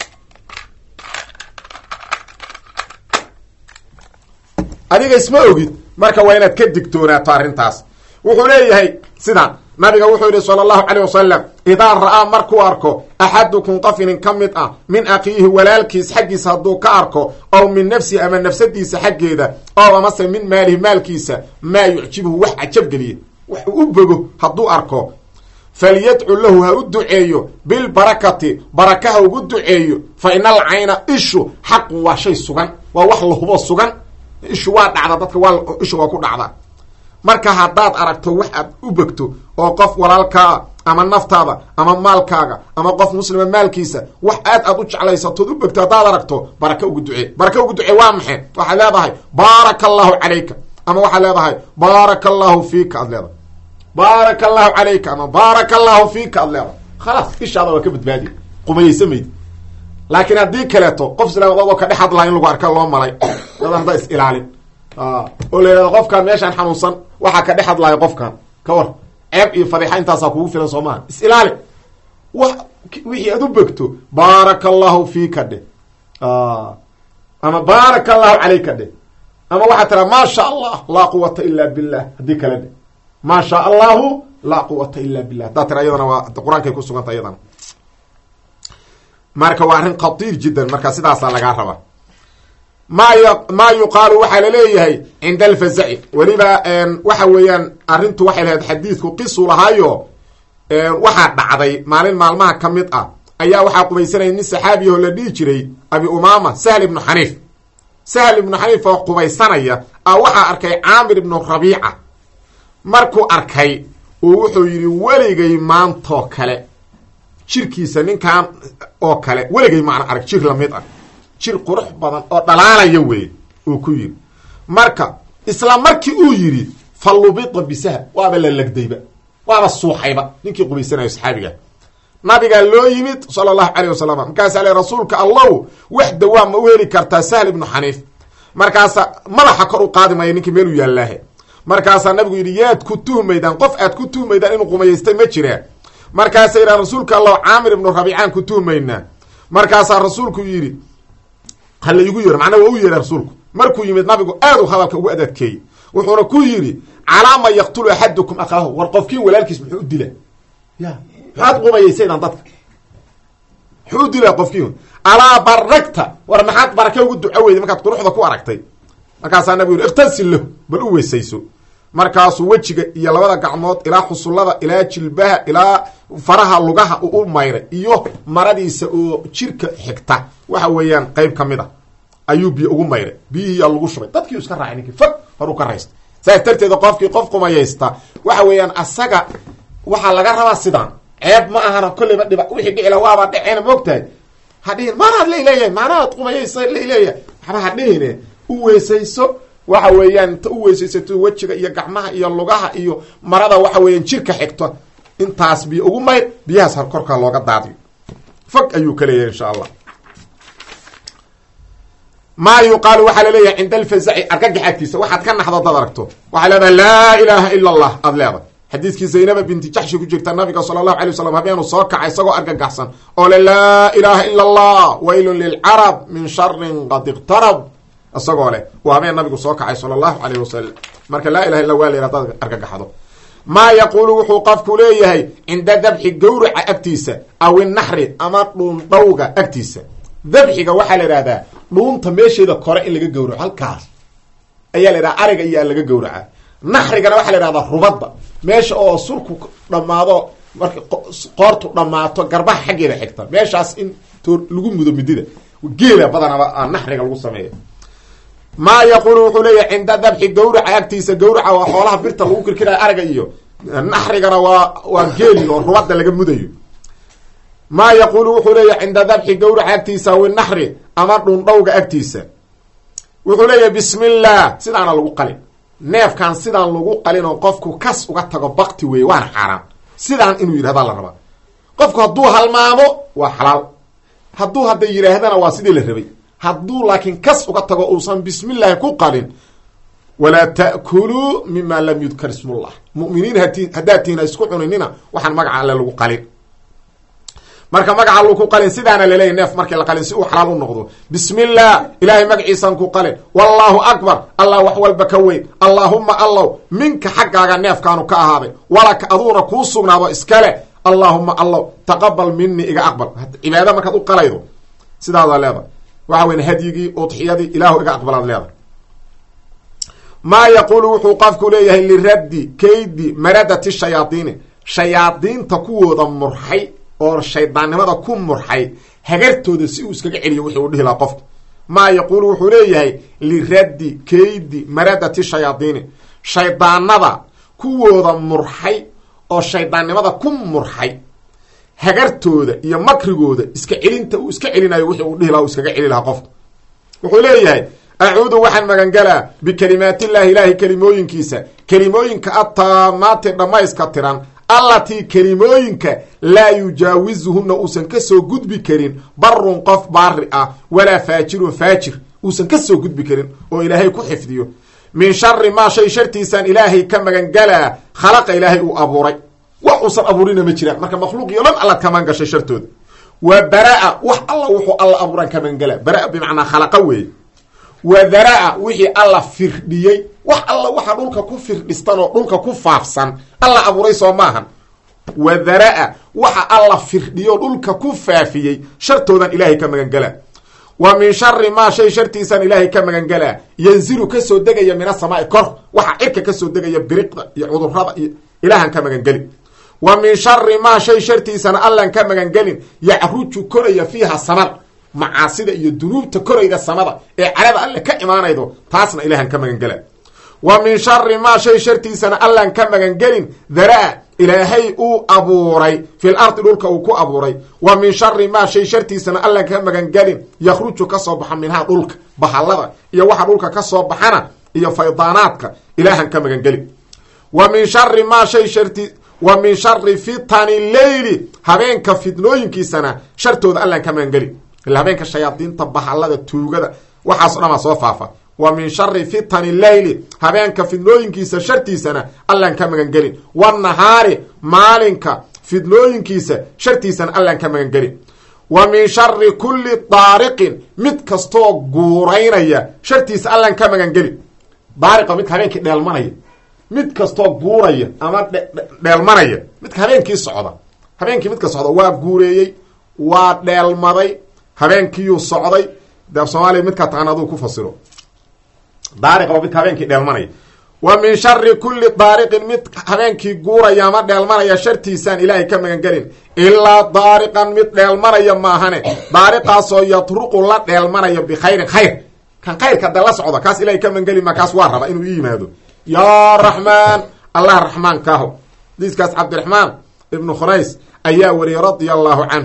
adiga isma ogid marka waa inaad ka digtoonaato arrintaas wuxuu leeyahay sidan nabiga wuxuu yihi sala allahu calayh wasalam idaa ra'aa markuu arko axadukum qof inin ka mid ah min akhiihi walaalkiis xaggiisa hadduu ka arko ow min nafsihi ama nafsadiisa xaggeeda ow amase min maalihi maalkiisa maa yucjibuhu wax cajabgeliya wax uu u bogo hadduu arko falyadcu lahu ha u duceeyo bilbarakati baraka ha ugu duceeyo fa ina alcayna ishu xaqun waa shay sugan waa wax la hubo sugan ishu waa dhacda dadka waa ishu waa ku dhacda marka haddaad aragto wax aad u begto oo qof walaalkaa ama naftaada ama maalkaaga ama qof muslima maalkiisa wax aad aad u jeclaysatood u begto haddaad aragto baraka ugu ducee baraka ugu ducee waa maxay waxaad leedahay baaraka allahu calayka ama waxaad leedahay baaraka allahu fiika aad leedahay baaraka allahu calayka ama baaraka allahu fiika aad leedahay khalaas ishaada waa ka badbaadi qumayaysa mayd laakiin haddii kaleeto qof islaamdadoo ka dhex hadlaha in lagu arka loo malay dadan hadda is ilaalin oo la yihahdo qofkaan meeshaan xanuunsan waxaa ka dhex hadlaayo qofkan ka war ceeb iyo fadiixa intaasaa kugu filan soo maha is ilaali wa wixii aad u begto baaraka allahu fiika dhe ama baaraka allahu calayka dhe ama waxaa tiraa maa sha allah laa quwata ila billah haddii kale dhe maa sha allahu laa quwata ila billah haddaa tira iyadana waa qur-aankay ku suganta iyadana marka waa arrin khatiir jiddan marka sidaasaa lagaa rabaa ma y maa yuqaalu waxaa laleeyahay cinda alfazaci weliba waxa weeyaan arrintu waxay lahayd xadiidku qisu lahaayo waxaa dhacday maalin maalmaha ka mid ah ayaa waxaa qubaysanaya nin saxaabiyaho la dhihi jiray abi umaama sahl ibnu xaniif sahl ibnu xaniif oo qubaysanaya a waxaa arkay caamir ibnu rabiica markuu arkay uu wuxuu yidhi weligay maantoo kale jirkiisa ninkan oo kale weligay maana arag jir lamid ah jir qurux badan oo dhalaalaya wey uu ku yidhi marka isla markii uu yidhi fa lubita bisah waaba la legdayba waaba suuxayba ninkii qubaysanayo saxaabiga nabigaa loo yimid sala allahu calayh wasalam markaasaa le rasuulka allow wax dawaa ma u heli kartaa sahl ibnu xaniif markaasa madaxa kor u qaadi maya ninkii meeluu yaallaahe markaasaa nabigu yidhi yaad ku tuhmaydaan qof aad ku tuhmaydaan inuu qumayaystay ma jiraa markaasaa yidhaha rasuulka allow caamir ibnu rabiicaan ku tuhmaynaa markaasaa rasuulku yidhi hala igu yeero macnaa waa u yeeha rasuulku markuu yimid nabigu aad u hadalka ugu adadkeeyey wuxuuna ku yidhi calaama yaqtulu axadukum akhaahu war qofkiin walaalkiis muxuu u dila ya maxaad qubayaysaydan dadka muxuu u dilaa qofkiin alaa barakta war maxaad baraka ugu duco weyday markaad quruxda ku aragtay markaasaa nabigu yidhi ikhtasil lahu bal u weysayso markaasuu wejiga iyo labada gacmood ilaa xusullada ilaa jilbaha ilaa faraha lugaha uu u mayray iyo maradiisa oo jirka xigta waxa weeyaan qayb ka mid a ayuu biyo ugu mayray biyihiiyaa lagu shubay dadkii iska raacay ninkii fog horuu ka raysta saas darteeda qofkii qof qumayaysta waxa weeyaan asaga waxaa laga rabaa sidaan ceeb ma ahana kolleyba dhiba wixii dhicila waaba dheceena moogtahay hadhihin maanaad laleeyahay maanaad qumayaysa laleeyahay waxba hadhihine u weysayso waxa weeyaan inta u weysaysato wejiga iyo gacmaha iyo lugaha iyo marada waxa weeyaan jirka xigto intaas biyo ugu mayr biyahaas har korkaa looga daadiyo fog ayuu ka leeyahay insha allah maa yuqaalu waxaa laleeyahay cinda alfazaci argagax agtiisa waxaad ka naxdo dad aragto waxaa leedahay laa ilaaha ila allah aada leedahay xadiiskii zaynaba binti jaxshi ku jirta nabiga sala allahu alay wasalam habeenu soo kacay isagoo argagaxsan oo le laa ilaaha ila allah waylun lilcarab min sharin qad iqtarab isagoo leh waa habeen nabigu soo kacay sala allahu calayh wasalam marka laa ilaha illa waa la yihah dad argagaxdo maa yaquulu wuxuu qofku leeyahay cinda dabxi gawraca agtiisa aw inaxri ama dhuundhawga agtiisa. dabxiga waxaa la idhahdaa dhuunta meesheeda kore in laga gawraco, halkaas ayaa la idhaha ariga iyaa laga gawraca. naxrigana waxaa la idhahdaa rubadda, meesha oo sulku dhammaado marka qoortu dhammaato garbaha xaggeeda xigta, meeshaas in to lagu mudo midida geela badanaba naxriga lagu sameeya. maa yaquulu wuxuu leeyahay cinda dabxi gawraca agtiisa. gawraca waa xoolaha birta lagu kirkirayo ariga, iyo naxrigana waa waa geeli oo rubadda laga mudayo. maa yaquulu wuxuu leeyahay cinda dabxi gawraca agtiisa aw inaxri ama dhundhawga agtiisa. wuxuu leeyahay bismi llah, sidaana lagu qalin. neefkan sidaan lagu qalin oo qofku kas uga tago bakti weeye, waana xaaraan. sidaan inuu yidhahdaa la rabaa. qofku hadduu halmaamo waa xalaal, hadduu hadday yidhaahdana waa sidii la rabay. hadduu laakiin kas uga tago uusan bismillaahi ku qalin, walaa ta'kuluu mima lam yudkar ismullah. mu'miniin hati haddaad tihiin ha isku cuninina waxaan magaca alle lagu qalin. marka magaca allu ku qalin sidaana laleeyahy neef markii la qalin si uu xalaal u noqdo. bismi llah, ilaahay magaciisaan ku qalin. wallaahu akbar, allah wax walba ka weyn. allaahumma allow minka xaggaaga neefkaanu ka ahaaday, walaka aduuna kuu sugnaado iskale. allaahumma allow taqabal minii iga aqbal. cibaada markaad u qalaydo sidaadaa leedahay, waxa weyn hadyigii udxiyadii ilaahu iga aqbalaad leedahay. maa yaquulu wuxuu qofku leeyahay liraddi kaydi maradati shayaadiini, shayaadiinta kuwooda murxay oo shaydaannimada ku murxay hagartooda si uu iskaga celiyo wixii uu dhihi lahaa qofka. maa yaquulu wuxuu leeyahay liraddi kaydi maradati shayaadiini, shaydaanada kuwooda murxay oo shaydaannimada ku murxay hagartooda iyo makrigooda iska celinta uu iska celinayo wixii uu dhihi lahaa uu iskaga celi lahaa qofka. wuxuu leeyahay acuudu waxaan magangalaa bikalimaatillahi ilaahi kelimooyinkiisa, kelimooyinka attaamaati dhammayska tiran, allatii kelimooyinka laa yujaawizuhuna uusan ka soo gudbi karin barun qof baari ah walaa faajirun faajir uusan ka soo gudbi karin oo ilaahay ku xifdiyo. min shari maa shay shartiisaan ilaahay ka magangalaa khalaqa ilaahay uu abuuray, wax uusan abuurina ma jiraan. marka makhluuqii o dhan allaad ka magan gashay shartooda. wa baraa wax alla wuxuu alla abuuran ka magangalaa, baraa bimacnaa khalaqa weeye. wa daraa wixii alla firdhiyey, wax alla waxa dhulka ku firdhistan oo dhulka ku faafsan alla abuuray soo maahan. wa daraa waxa alla firdhiyo dhulka ku faafiyey shartoodan ilaahay ka magangalaa. wa min shari maa shay shartiisaan ilaahay ka magangalaa yanzilu kasoo degaya min asamaai kor, waxa cirka kasoo degaya biriqda iyo cudurada iyo ilaahan ka magangeli. wa min shari maa shay shartiisana allan ka magangelin yacruju koraya fiiha samar, macaasida iyo dunuubta korayda samada ee carada alle ka imaanaydo, taasna ilaahan ka magangela. wa min shari maa shay shartiisana allan ka magangelin daraa ilaahay uu abuuray fil ardi dhulka uu ku abuuray. wa min shari maa shay shartiisana allan ka magangelin yakhruju ka soo baxa minhaa dhulka, bahallada iyo waxa dhulka ka soo baxana iyo faydaanaadka ilaahan ka magangelin. wa min shari maa shay sharti wa min shari fitani leyli, habeenka fidnooyinkiisana shartooda allan ka magangelin. ila habeenka shayaadiinta bahallada tuugada waxaas o dhamaa soo faafa. wa min shari fitani leyli, habeenka fidnooyinkiisa shartiisana allan ka magangelin. wanahaari maalinka fidnooyinkiisa shartiisana allan ka magangelin. wa min shari kulli daariqin, mid kastoo guuraynaya shartiisa allan ka magangelin. daariqa midka habeenkii dheelmanaya, mid kastoo guuraya ama dheelmanaya, midka habeenkii socda. habeenkii midka socda waa guureeyey, waa dheelmaday, habeenkiiyuu socday. de af soomaaliya midkaa taqaan aduu ku fasiro. daariqa waa midka habeenkii dheelmanaya. wa min shari kulli daariqin, mid habeenkii guuraya ama dheelmanaya shartiisaan ilaahay ka magangelin. ilaa daariqan mid dheelmanaya maahane, daariqaasoo yatruqu la dheelmanaya bikhayrin khayr. kan khayrka da la socda kaas ilaahay ka magangelin ma, kaas waa raba inuu ii yimaado. yaa raxmaan, allah raxmaankaaho. hadiiskaas cabdiraxmaan ibnu khunays ayaa wariyey radia allahu canh.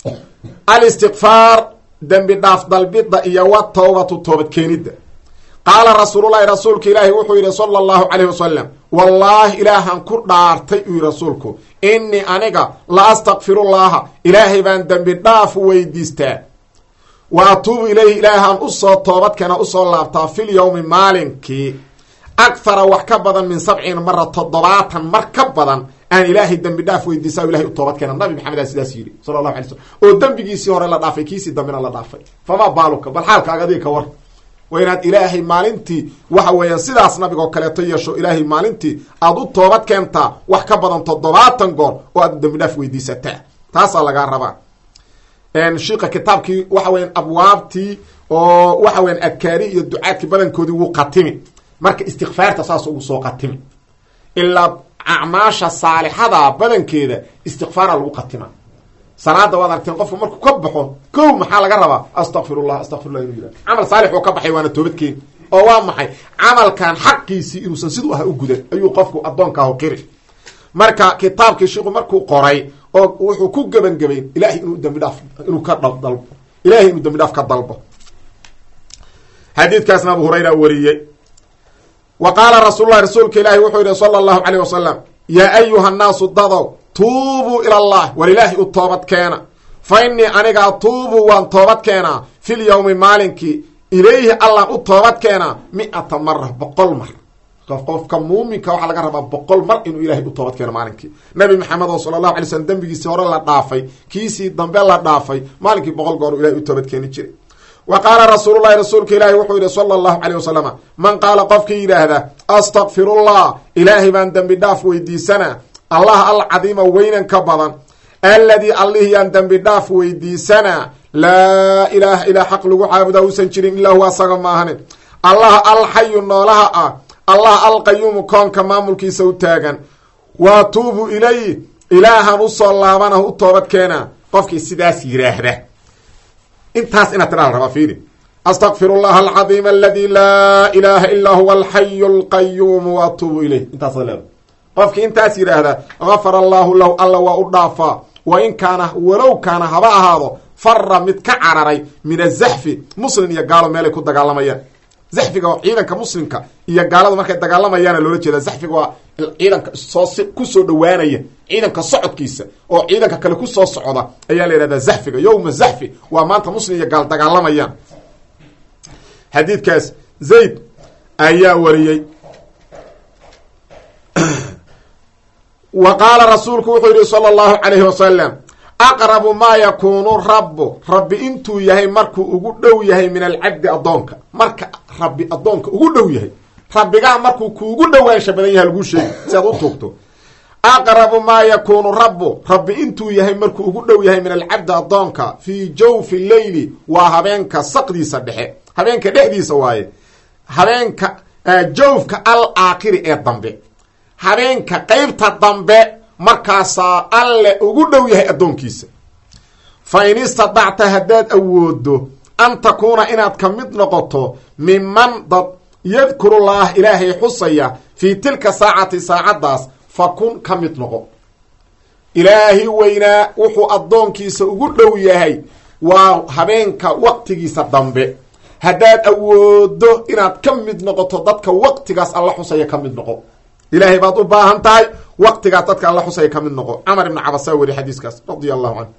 alistiqfaar dembi dhaaf dalbidda iyo wa towbatu toobad keenidda. qaala rasuululahi rasuulka ilaahi wuxuu yidhi sala allahu calayh wasalam, wallaahi ilaahan ku dhaartay uu yihi rasuulku, innii aniga la astakfirullaaha, ilaahay baan dembi dhaaf weydiistaa, wa atuubu ilayhi ilaahaan usoo toobadkeena usoo laabtaa fil yowmi maalinkii akthara wax ka badan min sabciina mara, toddobaatan mar ka badan aan ilaahay dembi dhaaf weydiisaa ilahay u toobadkeena. nabi maxamedaa sidaas yidhi sala allahu alay slm, oo dembigiisii hore la dhaafay kiisii dambena la dhaafay. famaa baaluka, bal xaalkaaga adiga ka war. waa inaad ilaahay maalintii waxa weeyaan sidaas nabigoo kaleeto yeesho ilaahay maalintii aad u toobad keentaa wax ka badan toddobaatan goor oo aad dambi dhaaf weydiisataa taasaa lagaa rabaa. shiika kitaabkii waxa weyan abwaabtii oo waxa weyan adkaari iyo ducaadkii badankoodii wuu qatimi marka istikfaarta saas ugu soo qatimi ilaa acmaasha saalixada badankeeda istikfaara lagu qatima. salaada waad aragteen qofku markuu ka baxo kow maxaa laga rabaa astaqfirullah astaqfirullah inuu yidhahdo camal saalix oo ka baxay waana toobadkeeni oo waa maxay camalkan xaqiisii inuusan siduu aha u gudan ayuu qofku addoonkaahu qiri. marka kitaabkii shiiku markuu qoray oo wuxuu ku gebangebayn ilahay inuu dambi dhaaf inuu ka dalbo ilahay inuu dambi dhaaf ka dalbo. xadiidkaasna abu hurayra wariyey. wa qaala rasuululahi rasuulka ilaahi wuxuu yihi sala allahu calayh wasalam yaa ayuha nnaasu dadow tuubuu ila allah war ilaahay u toobad keena fa innii aniga atuubu waan toobad keenaa fil yowmi maalinkii ilayhi allaan u toobad keenaa mi-ata mara boqol mar. qofka muuminka waxaa laga rabaa boqol mar inuu ilaahay u toobad keeno maalinkii. nabi maxamed oo sala allahu alay slm dembigiisii hore la dhaafay kiisii dambe la dhaafay maalinkii boqol goor u ilahay u toobad keeni jiray. wa qaala rasuululahi rasuulka ilaahi wuxuu yihi sala allahu calayh wasalama man qaala qofkii yidhaahda astakfirullah ilaahay baan dembi dhaaf weydiisanaa allah alcadiima weynan ka badan alladii allihiyaan dembi dhaaf weydiisanaa laa ilaaha ilaa xaq lagu caabudaa uusan jirin ilaa huwa asaga maahanin allaha alxayu noolaha ah allah alqayuumu koonka maamulkiisa u taagan wa tuubu ilay ilaahan usoo laabana u toobad keena qofkii sidaas yidhaahda intaas inaad tiraa la rabaa fiiri astaqfiru llaha alcadiima aladi laa ilaaha ilaa huwa alxayu alqayuumu wa atuubu ilayh intaas leeda qofkii intaas yidhaahda gafara allahu lahu alla waa u dhaafaa wa in kaana walow kaana haba ahaado fara mid ka cararay min azaxfi muslim iyo gaalo meelay ku dagaalamayaan. zaxfiga waa ciidanka muslimka iyo gaalada markay dagaalamayaana loola jeeda. zaxfiga waa ciidanka soo kusoo dhawaanaya ciidanka socodkiisa oo ciidanka kale kusoo socda ayaa la yihahdaa zaxfiga. yowma zaxfi waa maanta muslim iyo gaal dagaalamayaan. xadiidkaas zayd ayaa wariyey. wa qaala rasuulku wuxuu yihi sala allahu calayhi wasalam aqrabu maa yakuunu rabbu rabbi intuu yahay markuu ugu dhow yahay min alcabdi addoonka. marka rabbi addoonka ugu dhow yahay rabbigaa markuu kuugu dhowaansha badan yahay laguu sheegi si aad u tuugto. aqrabu maa yakuunu rabbu rabbi intuu yahay markuu ugu dhow yahay min alcabdi addoonka fii jawfi leyli waa habeenka saqdiisa dhexe habeenka dhexdiisa waaye habeenka jawfka al aakhiri ee dambe habeenka qeybta dambe markaasaa alle ugu dhow yahay addoonkiisa. fa in istadacta haddaad awoodo an takuuna inaad ka mid noqoto miman dad yadkurullaah ilaahay xusaya fii tilka saacati saacaddaas fa kun ka mid noqo. ilaahi weynaa wuxuu addoonkiisa ugu dhow yahay waa habeenka waqtigiisa dambe. haddaad awoodo inaad ka mid noqoto dadka waqtigaas alla xusaya ka mid noqo. ilaahay baad u baahan tahay waqtigaas dadka alla xusaya ka mid noqo. camar ibn cabasa weri xadiiskaas radia allahu canhu.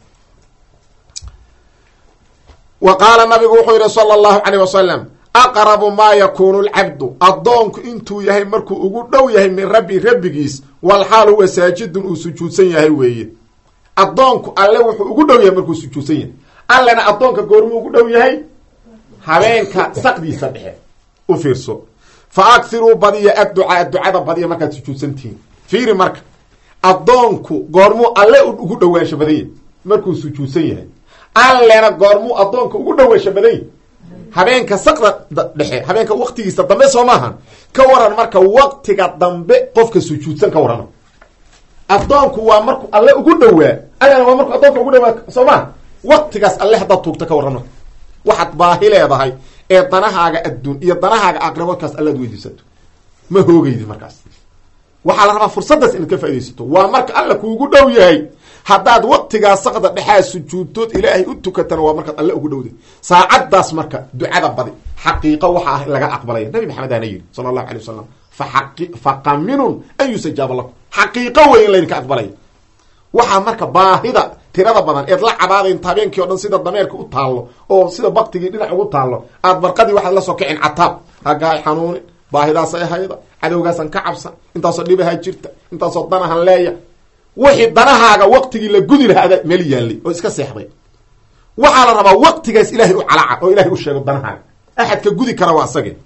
wa qaala nabigu wuxuu yihi sala allahu calayh wasalam aqrabu maa yakuunu lcabdu addoonku intuu yahay markuu ugu dhow yahay min rabbi rabbigiis walxaal huwa saajidun uu sujuudsan yahay weeye. addoonku alle wuxuu ugu dhow yahay markuu sujuudsan yahay. allena addoonka goormuu ugu dhow yahay habeenka saqdiisa dhexe. u fiirso fa akhiruu badiya adducaa ducada badiya markaad sujuudsantihiin. fiiri marka addoonku goormuu alle ugu dhowaansha badan yahay markuu sujuudsan yahay. allena goormuu addoonka ugu dhowaansha badan yahay habeenka saqda dhexe habeenka waqtigiisa dambe soo maaha. ka waran marka waqtiga dambe qofka sujuudsan ka warano. addoonku waa markuu alle ugu dhowaa allena waa markuu addoonka ugu dhowaa soo maha. waqtigaas alle haddaad tuugta ka warano waxaad baahi leedahay ee danahaaga adduun iyo danahaaga aqraboodkaas allaad weydiisato ma hoogeydi. markaas waxaa la rabaa fursaddaas inaad ka faa'idaysato. waa marka alla kuugu dhow yahay. haddaad waqtigaa saqda dhexaa sujuudtood ilaahay u tukatana waa markaad alle ugu dhowday. saacaddaas marka ducada badi xaqiiqo waxa ah laga aqbalaya. nabi maxamed aana yidhi sala allahu alay wasalam fa qaminun an yustajaaba lakum. xaqiiqo wey in laydinka aqbalaya. waxaa marka baahida tirada badan eed la cabaadaynta habeenkii o dhan sida dameerka u taallo oo sida baktigii dhinac ugu taallo aad barqadii waxaad la soo kicin cataab hagahay xanuuni baahidaasay hayda cadowgaasan ka cabsan intaasoo dhibahaa jirta intaasoo danahan leeya. wixii danahaaga waqtigii la gudi lahaa ada meel yaallay oo iska seexday. waxaa la rabaa waqtigaas ilaahay u calaca oo ilaahay u sheego danahaaga axadka gudi kara waa asage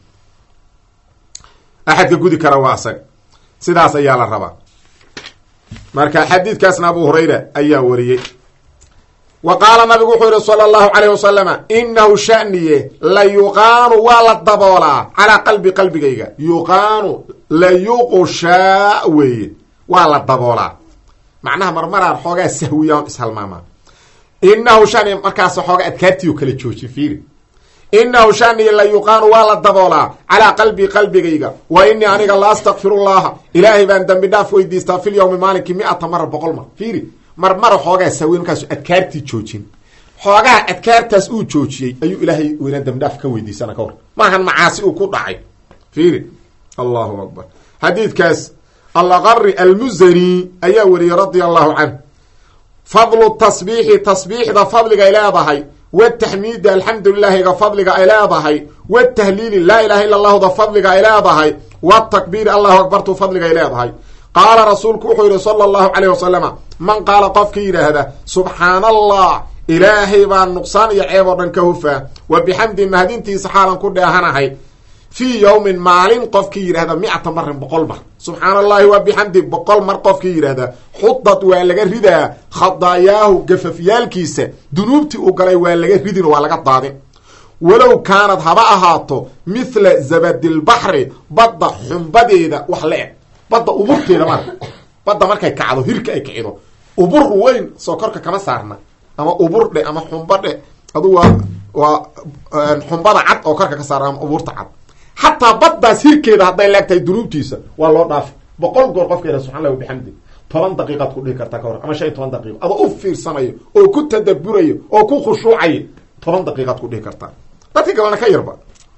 axadka gudi kara waa asaga sidaas ayaa la rabaa marka xadiidkaasna abu hurayra ayaa wariyey wa qaala nabigu wuxuu yihi sala allahu calayh wasalama inahu shaniye la yuqaanu waa la daboolaa calaa qalbi qalbigayga yuqaanu la yuqushaa weeye waa la daboolaa macnaha marmaraan xoogaa sahwiya on ishalmaamaa inahu shani markaas xoogaa adkaartiyo kala jooji fiiri inahu shani la yuqaanu waa la daboolaa calaa qalbi qalbigayga wa inii aniga la astakfirullaha ilaahay baan dambi dhaaf weydiistaa fil yawmi maalinkii mi-ata mara boqol mar fiiri marmara xoogaa sahwiya markaasu adkaartii joojin xoogaha adkaartaas uu joojiyey ayuu ilaahay weynaa dambi dhaaf ka weydiisana ka war maahan macaasi uu ku dhacay fiiri allahu akbar xadiidkaas alaqari almuzani ayaa wariyey radia allahu canh fadlu tasbiixi tasbiixda fadliga ay leedahay wataxmiida alxamdu lilahiga fadliga ay leedahay watahliili laa ilaha illa allahuda fadliga ay leedahay watakbiiri allahu akbartu fadliga ay leedahay qaala rasuulku wuxuu yihi sala allahu calayh wasalama man qaala qofkii yidhaahda subxaana allah ilaahay baa nuqsaan iyo ceeb oo dhan ka hufaa wa bixamdi mahadintiisa xaalan ku dheehanahay fii yawmin maalin qofkii yidhahda mi-ata marin boqol mar subxaana allahi wa bixamdi boqol mar qofkii yidhahda xudad waa laga ridaa khadaayaahu gafafyaalkiisa dunuubtii uu galay waa laga ridin oo waa laga daadin walow kaanad haba ahaato mithla zabadilbaxri badda xumbadeeda wax la eg badda uburteeda marka badda markay kacdo hirka ay kicido ubur weyn soo korka kama saarna ama ubur dhe ama xumba dhe adu waa waa xumbada cad oo korka ka saarna ama uburta cad xataa baddaas hirkeeda hadday leegtahay dunuubtiisa waa loo dhaafa boqol goor qofka yidhah subxan allah bixamdi toban daqiiqaad ku dhihi kartaa ka hor ama shan iyo toban daqiiqo adoo u fiirsanayo oo ku tadaburayo oo ku khushuucayo toban daqiiqaad ku dhihi kartaa dadka galana ka yarba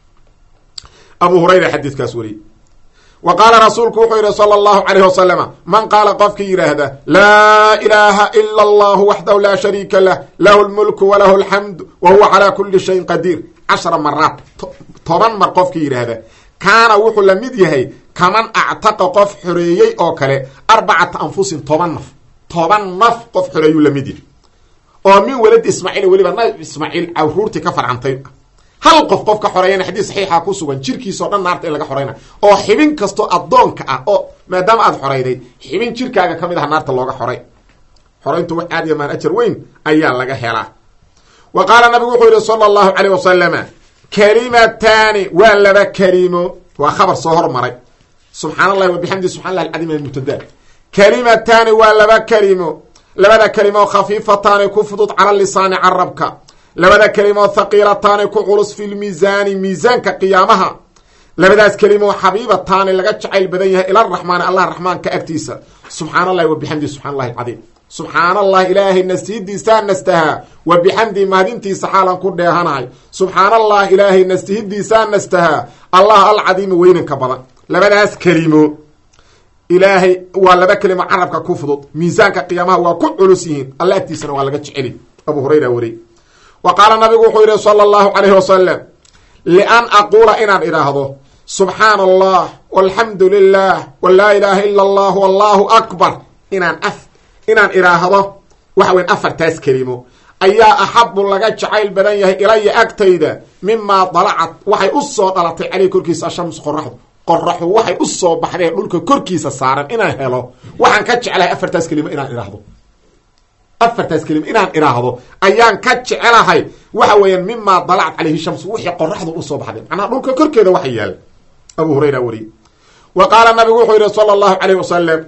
abu hurayra xadiidkaas wariyey wa qaala rasuulku wuxuu yidhi sala allahu calayh wasalama man qaala qofkii yidhaahda laa ilaaha ila allahu waxdahu laa shariika lah lahu lmulku walahu alxamdu wa huwa calaa kuli shayin qadiir cashara maraat toban mar qofkii yidhaahda kaana wuxuu la mid yahay kaman actaqa qof xoreeyey oo kale arbacata anfusin toban naf toban naf qof xoreeyuu la mid yahay oo min walad ismaaciil weliba nabi ismaaciil caruurtii ka farcantay hal qof qof ka xoreeyana xadiis saxiixa ku sugan jirkiisa oo dhan naarta in laga xoreyna oo xibin kastoo addoonka ah oo maadaama aad xoreyday xibin jirkaaga ka mid ah naarta looga xoray xoreyntu wax aad iyo maan ajar weyn ayaa laga helaa wa qaala nabigu wuxuu yihi sala allahu calayh wasalama kalimataani waa laba kelimo waa khabar soo hormaray subxaana allahi wabixamdi subxana allahi alcadiim almubtada kalimataani waa laba kelimo labada kelimo khafiifataani ku fudud cala lisaani carabka labada kelimo thaqiilataani ku culus fi lmiisaani miisaanka qiyaamaha labadaas kelimo xabiibataani laga jacayl badan yahay ila raxmaani allah raxmaanka agtiisa subxaana allahi wabixamdi subxana allahi alcadiim subxaana allah ilaahay nastihidiisaa nastahaa wa bixamdi mahadintiisa xaalan ku dheehanahay subxaana allah ilaahay nastihidiisaa nastahaa allah alcadiimi weynanka badan labadaas kelimo ilaahay waa laba kelimo carabka ku fudud miisaanka qiyaamaha waa ku culus yihiin alla agtiisana waa laga jeceli abu hurayra wariy wa qaala nabigu wuxuu yihi sala allahu calayhi wasalam lian aquula inaan idhaahdo subxaana allah walxamdu lilah walaa ilaaha ila allah wallahu akbar inaan af inaan idhaahdo waxa weyn afartaas kelimo ayaa axabu laga jacayl badan yahay ilaya agtayda mimaa dalacat waxay u soo dhalatay caleyh korkiisa ashams qoraxdu qoraxu waxay u soo baxdeen dhulka korkiisa saaran inaan helo waxaan ka jecelahay afartaas kelimo inaan idhaahdo afartaas kelimo inaan idhaahdo ayaan ka jecelahay waxa weeyaan mimaa dalacat caleyhi shams wixii qoraxdu usoo baxday macnaha dhulka korkeeda waxa yaala abu hurayra wariye wa qaala nabigu wuxuu yihi sala allahu calayh wasalam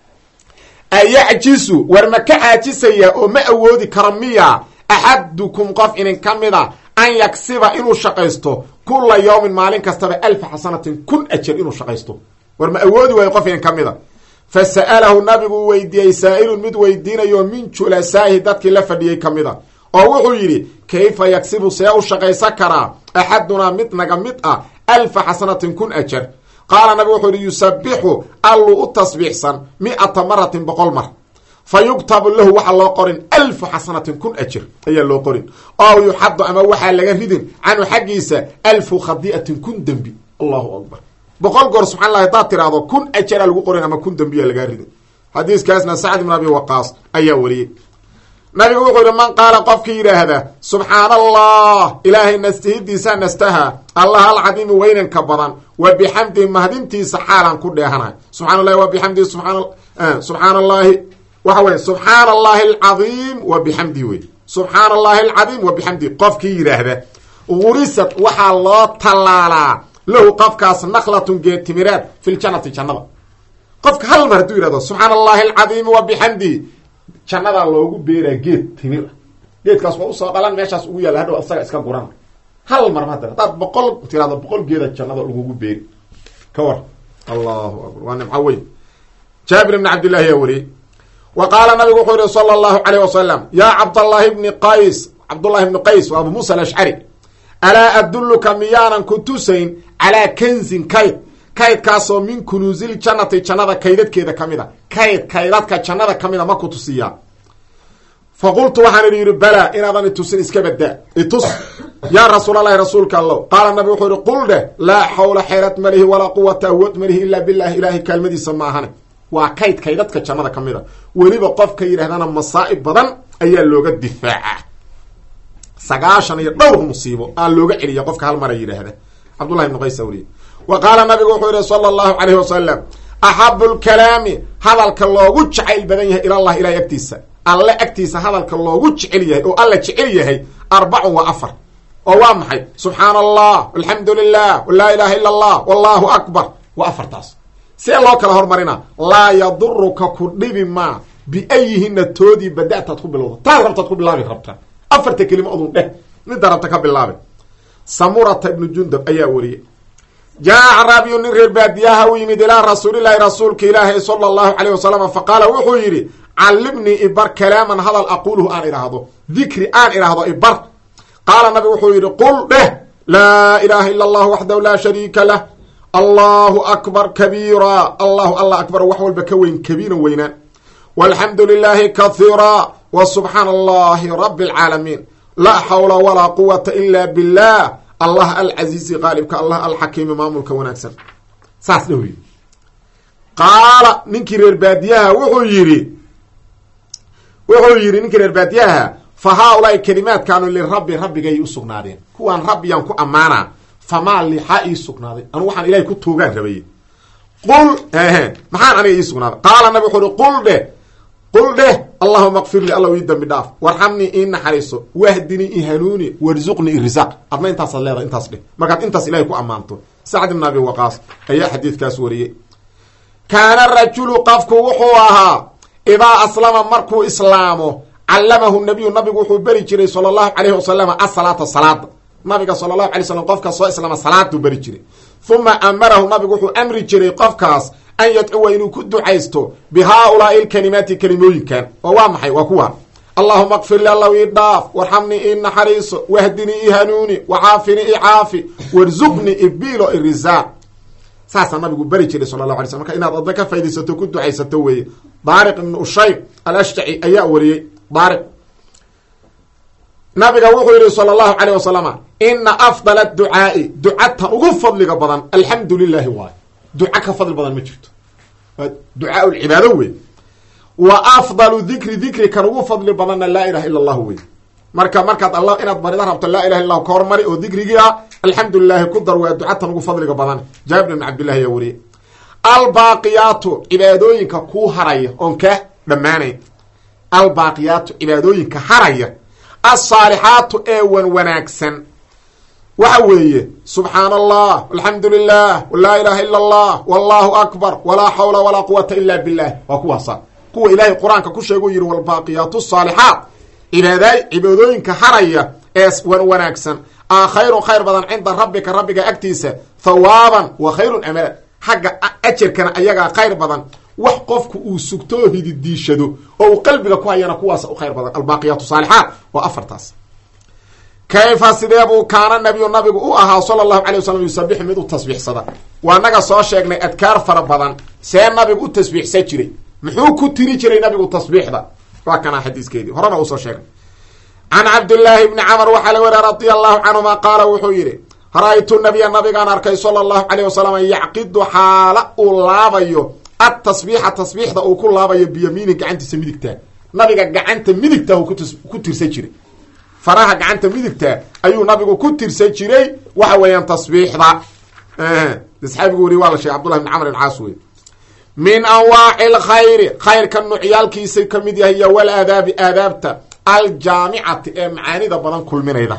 ayacjisu war ma ka caajisaya oo ma awoodi karo miya axadukum qof inin ka mid a an yagsiba inuu shaqaysto kula yawmin maalin kastaba alfa xasanatin kun ajar inuu shaqaysto war ma awoodi waayo qof inin ka mid a fa sa'alahu nabigu weydiiyey saa'ilun mid weydiinayo min julasaahi dadkii la fadhiyey ka mid a oo wuxuu yidhi kayfa yagsibu see u shaqaysan karaa axadunaa mid naga mid ah alfa xasanatin kun ajar qaala nabigu wuxuu yihi yusabixu alluu u tasbiixsan mi-ata maratin boqol mar fa yugtabu lahu waxaa loo qorin alfu xasanatin kun ajir ayaa loo qorin oo yuxadu ama waxaa laga ridin canhu xaggiisa alfu khadi'atin kun dembi allahu akbar boqol goor subxana allah hadaad tiraahdo kun ajaraa lagu qorin ama kun dembiyaa lagaa ridin xadiiskaasna sacd ibn abi waqaas ayaa wariyey nabigu wuxuu yihi man qaala qofkii yidhaahda subxaana allah ilaahay nastihidiisa nastaha allah alcadiimi weynanka badan wa bixamdihi mahadintiisa xaalaan ku dheehanahay subxana allahi wa bixamdihi subaan subxaana allahi waxa weye subxaana allahi alcadiim wa bixamdihi wey subxaana allahi alcadiim wa bixamdihi qofkii yidhaahda gurisad waxaa loo tallaalaa lahu qofkaas naklatun geed timiraad fi ljanati jannada qofka hal mar hadduu yihahdo subxaana allahi alcadiimi wa bixamdihi jannadaa loogu beeraa geed timir ah geedkaas waa usoo dhalan meeshaas ugu yaalla hadhow asaga iska guran hal mar ma hadda haddaad boqol tirahdo boqol geeda jannada lagugu beeri ka war allahu akbar waa nimco weyn jaabir ibni cabdillahi yaa wariyey wa qaala nabigu wuxuu yihi sala allahu calayh wasalam yaa cabdallahi bni qays cabdullahi bni qays waa abu muusa alashcari alaa adulluka miyaanan ku tusayn calaa kanzin kayd kaydkaasoo min kunuusil jannati jannada kaydadkeeda ka mid a kayd kaydadka jannada ka mid a ma ku tusiyaa fa qultu waxaan idhi yidhi balaa inaadan itusin iska badaa itus yaa rasuulalahi rasuulka allow qaala nabi wuxuu yihi qul dheh laa xawla xeelad malihi walaa quwata awood malihi ilaa bilahi ilaahay kaalmadiisa ma ahane waa kayd kaydadka jannada ka mid a weliba qofka yidhahdana masaa'ib badan ayaa looga difaaca sagaashan iyo dhowr musiibo aa looga celiya qofka hal mara yidhaahda cabdullahi ibnu qays wariye wa qaala nabigu wuxuu yihi sala allahu calayhi wasalam axabu lkalaami hadalka loogu jacayl badan yahay ilallah ilahay agtiisa alle agtiisa hadalka loogu jecel yahay oo alla jecel yahay arbacun waa afar oo waa maxay subxaana allah alxamdu lilah laa ilaha illa allah wallahu akbar waa afartaas see loo kala hormarina laa yaduruka ku dhibi maa biayihina toodii bada'taad ku bilowda taad rabtaad ku bilaabi rabta afarta kelima odun dheh midda rabta ka bilaabe samurata ibnu jundab ayaa wariyey jaa acraabiyu nin reer baadiyaha u yimid ilaa rasuulilahi rasuulka ilaahi sala allahu calayh wasalam faqaala wuxuu yidhi callimnii ibar kalaaman hadal aquuluhu aan idhaahdo dikri aan idhaahdo ibar qaala nabi wuxuu yidhi qul dheh laa ilaaha ila allah waxdahu laa shariika lah allahu akbar kabiira allahu alla akbar wax walba ka weyn kabiiran weynaan walxamdu lilaahi kahiira wa subxaana allahi rabi alcaalamiin laa xawla walaa quwata ila billah allah alcasiizi qaalibka allah alxakiimi maamulka wanaagsan saas dheh yidhi qaala ninkii reer baadiyaha wuxuu yidhi wuxuu yidhi ninkii reer baadiyaha fa haa-ulaai kelimaadkaanu lirabbi rabbigay u sugnaadeen kuwaan rabbiyaan ku ammaanaa famaa lixaa ii sugnaaday anu waxaan ilahay ku tuugaan rabaye qul ehe maxaan aniga ii sugnaaday qaala nabi wuxuu uhi qul dheh qul dheh allahuma kfir li alla ii dambi dhaaf warxamnii ii naxariiso wahdinii i hanuuni warzuqnii i risaaq adna intaasaad leedahay intaas dheh markaad intaas ilahay ku ammaanto sacd ibn abi waqaas ayaa xadiidkaas wariyey kaana rajulu qofku wuxuu ahaa idaa aslama markuu islaamo callamahu nabiyu nabigu wuxuu beri jiray sala allahu calayhi wasalam asalaata salaada nabiga sala allahu alay slam qofka soo islaama salaaduu beri jiray uma amarahu nabigu wuxuu amri jiray qofkaas an yadcuwa inuu ku ducaysto bi haa-ulaai ilkalimaati kelimooyinkan oo waa maxay waa kuwa allahuma kfir li allaw ii dhaaf warxamnii ii naxariiso wahdinii ii hanuuni wacaafinii ii caafi warzuqnii ibiilo irisaaq saasaa nabigu beri jiray sala allahu alay slam marka inaad adna ka faydaysato ku ducaysato weeye daariq ibnu ushayb alashjaci ayaa wariyey daariq nabiga wuxuu yihi sala allahu calayh wasalama ina afdala ducaai ducata ugu fadliga badan alxamdu lilahi waayo duca ka fadli badan ma jirto waa ducaa lcibaado wey wa afdalu dikri dikri kan ugu fadli badanna laa ilaha illa allahu wey marka markaad alla inaad barida rabto laa ilaha illahu ka hormari oo dikrigii ah alxamdu lilahi ku dar waa ducatan ugu fadliga badan jaabir ibn cabdillahi yaa wariyey albaaqiyaatu cibaadooyinka kuu haraya oon ka dhammaanayn albaaqiyaatu cibaadooyinka haraya alsaalixaatu ee wan wanaagsan waxa weeye subxaana allah alxamdu lilah laa ilaha ila allah wallahu akbar walaa xawla walaa quwata ila billah waa kuwaasa kuwa ilaahay qur-aanka ku sheeguu yihi walbaaqiyaatu saalixaat cibaada cibaadooyinka haraya ee wan wanaagsan a khayrun khayr badan cinda rabbika rabbiga agtiisa thawaaban wa khayrun amalan xagga ajarkana ayagaa khayr badan wax qofku uu sugto oo hididiishado oo uu qalbiga ku hayana kuwaas u khayr badan albaaqiyaatu saalixaat waa afartaas kayfa sidee buu kaana nabiyu nabigu u ahaa sala allahu calay wasalam yusabixu mid u tasbiixsada waa naga soo sheegnay adkaar fara badan see nabigu u tasbiixsan jiray muxuu ku tiri jiray nabigu tasbiixda waa kanaa xadiiskeedii horena uu soo sheegnay can cabdillaahi bni camar waxaa la weriya radia allahu canhuma qaala wuxuu yidhi ra-aytu nabiya nabigaan arkay sala allahu calayh wasalam yacqidu xaala uu laabayo adtasbiixa tasbiixda uu ku laabayo biyamiini gacantiisa midigtaa nabiga gacanta midigta ku tirsan jiray faraha gacanta midigta ayuu nabigu ku tirsan jiray waxa weeyaan tasbiixda asxaabigu wari waa la sheegay Abdullah ibn Amr ibn Aas wey min anwaa'i al-khayr khayrka nucyaalkiisa kamid yahay wal aadaab aadaabta al-jaami'ati ee macaanida badan kulminayda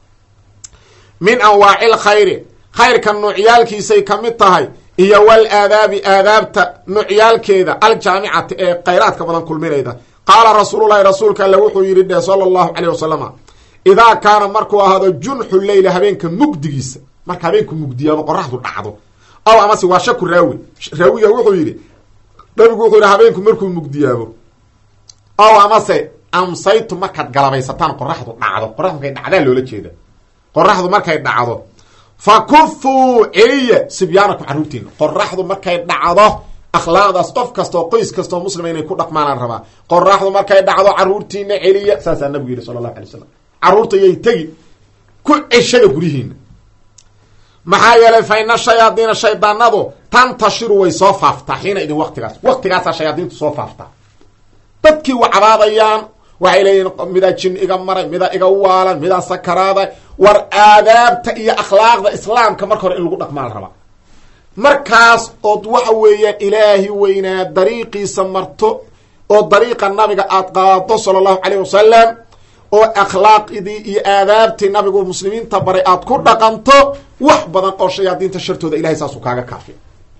min anwaa'i al-khayr khayrka nucyaalkiisa kamid tahay iyo wal aadaab aadaabta nucyaalkeeda al-jaami'ati ee khayraadka badan kulminayda qaala rasuulullaahi rasuulka alla wuxuu yiri sallallahu alayhi wasallam idaa kaana markuu ahaado junxu leyla habeenka mugdigiisa marka habeenku mugdiyaabo qoraxdu dhacdo aw amase waa shaku raawi raawiga wuxuu yiri nabigu wuxuu yiri habeenku markuu mugdiyaabo aw amase amsaytu markaad galabaysataan qoraxdu dhacdo qoraxdu markay dhacdaa loola jeeda qoraxdu markay dhacdo fakufu iliya sibyaanaku caruurtiin qoraxdu markay dhacdo akhlaaqdaas qof kasto qoys kasto muslim inay ku dhaqmaan rabaa qoraxdu markay dhacdo caruurtiina iliya saasa nabigu yiri sallallahu alayhi wasallam caruurta yay tagi ku cishada gurihiina maxaa yeelay fayna shayaadiina shaydaanadu tantashiru way soo faaftaa xiina idin waqtigaas waqtigaas shayaadiintu soo faaftaa dadkii wacabaadayaan waxay leeyihiin mida jin iga maray mida iga waalan mida sakaraada war aadaabta iyo akhlaaqda islaamka marka hore in lagu dhaqmaan raba markaas oo waxa weeyaan ilaahi weynaa dariiqiisa marto oo dariiqa nabiga aad qaado sallallahu alayhi wasallam oo akhlaaqidii iyo aadaabtii nabigu muslimiinta baray aad ku dhaqanto wax badan oo shayaadiinta shartooda ilaahay saasuu kaaga kaafiyo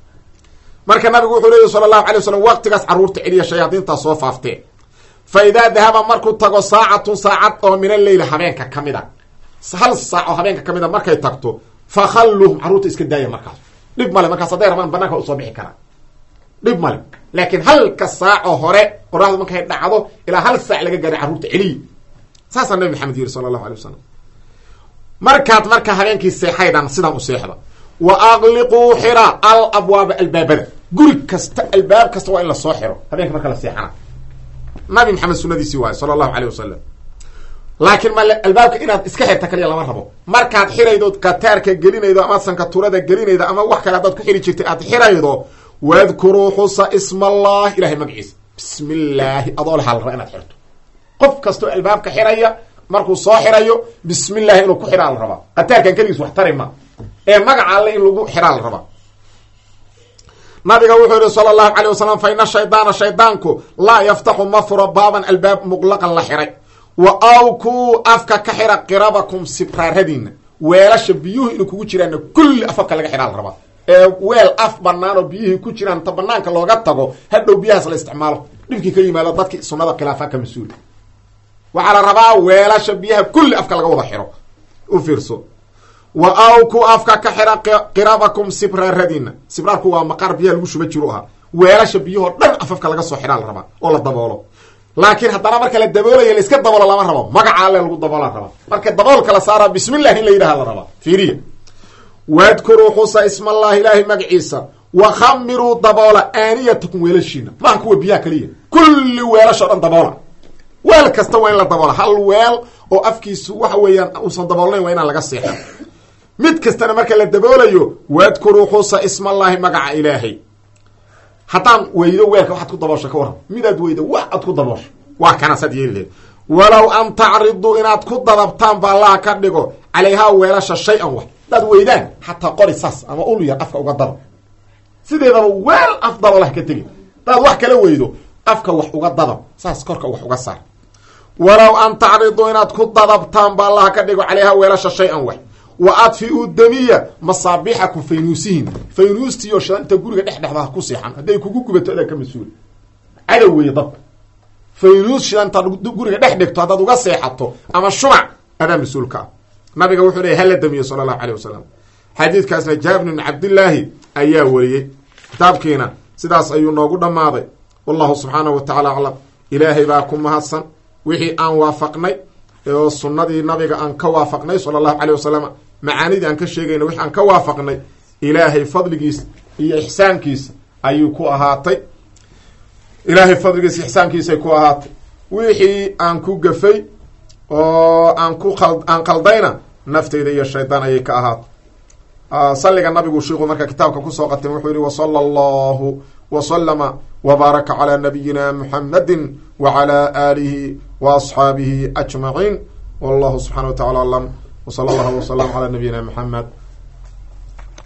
marka nabigu wuxuu leeyahay sallallahu alayhi wasallam waqtigaas caruurta celiya shayaadiinta soo faaftee fa idaa dahaba markuu tago saacatun saacad oo min al-layl habeenka kamida hal saaco habeenka kamida markay tagto fa khalluhum caruurta iska daaya markaas dhib male markaas haday rabaan banaanka u soo bixi karaan dhib male laakiin halka saaco hore qoraxdu markay dhacdo ilaa hal saac laga gaaray caruurta celiya saasa nabi maxamed yiri sallallahu alayhi wasallam markaad marka habeenkii seexaydan sidaan u seexda wa aghliqu hira al abwaab al babada guri kasta albaab kasta waa in la soo xiro habeenkii marka la seexana nabi maxamed sunnadiisi waa sallallahu alayhi wasallam laakiin ma albaabka inaad iska xirta kaliya lama rabo markaad xiraydo qataarka gelinaydo ama sanka turada gelinaydo ama wax kale aad ku xiri jirtay aad xiraydo wadkuru husa isma allah ilahi magciis bismillah adoo hal ra inaad xirto qof kasto albaabka xiraya markuu soo xirayo bismillah inuu ku xiraa la rabaa qataarkan kaligiis wax tarima ee magaca alle in lagu xiraa la rabaa nabiga wuxuu yiri sallallahu alayhi wasallam fa inna shaydaana shaydaanku la yaftahu mafra baban albaab muqlaqan la xiray wa awku afka ka xira qirabakum sibraradina weelasha biyuhu inuu kugu jiraan kulli afka laga xiraa la rabaa ee weel af banaano biyuhu ku jiraan ta banaanka looga tago hadhow biyahaas la isticmaalo dhibkii ka yimaado dadkii sunnada khilaafa ka masuul waxa la rabaa weelasha biyaha kulli afka laga wada xiro u fiirso wa awku afka ka xira qirabakum sibraradina sibrarku waa maqar biyaha lagu shuba jiro ah weelasha biyaha dhan afka laga soo xiraa la rabaa oo la daboolo laakiin haddana marka la daboolayo la iska daboolo lama rabo magaca alle lagu daboola raba marka daboolka la saara bismillah in la yiraahdo la raba fiiriya wadkuru husa isma allah ilahi magciisa wa khamiru daboola aaniyatukum weelashina ma kuwa biyaha kaliya kulli weelasha dhan daboola weel kasta waa in la daboola hal weel oo afkiisu waxa weeyaan uusan daboolnayn waa inaan laga seexan mid kastana marka la daboolayo wadkuru husa isma allah magaca ilaahi haddaan weydo weelka waxaad ku daboosho ka waran midaad weydo wax aad ku daboosho waa kana sad yeelay walaw an ta'ridu inaad ku dadabtaan ba Allah ka dhigo calayha weelasha shay-an wax dad weydaan hatta qori sas ama ulu yar afka uga dabo sideedaba weel afdal Allah ka tagi dad wax kala weydo afka wax uga dadab saas korka wax uga saar walaw an ta'ridu inaad ku dadabtaan ba Allah ka dhigo calayha weelasha shay-an wax wa adfi'u damiya masabihakum faynusihin faynustiyo shanta guriga dhexdhexda ku seexan haday kugu gubato adaa ka masuul adow way dab faynus shanta guriga dhexdhigto hadaad uga seexato ama shumac adaa masuulka nabiga wuxuu leeyahay hal damiya sallallahu alayhi wasallam xadiidkaasna jaabir ibn abdullah ayaa wariyay kitaabkeena sidaas ayuu noogu dhamaaday wallahu subhanahu wa ta'ala alam ilaahi baa ku mahadsan wixii aan waafaqnay oo sunnadii nabiga aan ka waafaqnay sallallahu alayhi wasallam macaanidii aan ka sheegayna wixii aan ka waafaqnay ilaahay fadligiis iyo ihsaankiisa ayuu ku ahaatay ilaahay fadligiis ihsaankiisa ku ahaatay wixii aan ku gafay oo aan ku khald aan qaldayna naftayda iyo shaydaan ayay ka ahaatay salliga nabigu sheekhu marka kitaabka ku soo qatay wuxuu yiri wa sallallahu wa sallama وبارك على نبينا محمد وعلى آله وأصحابه أجمعين والله سبحانه وتعالى أعلم وصلى الله وسلم على نبينا محمد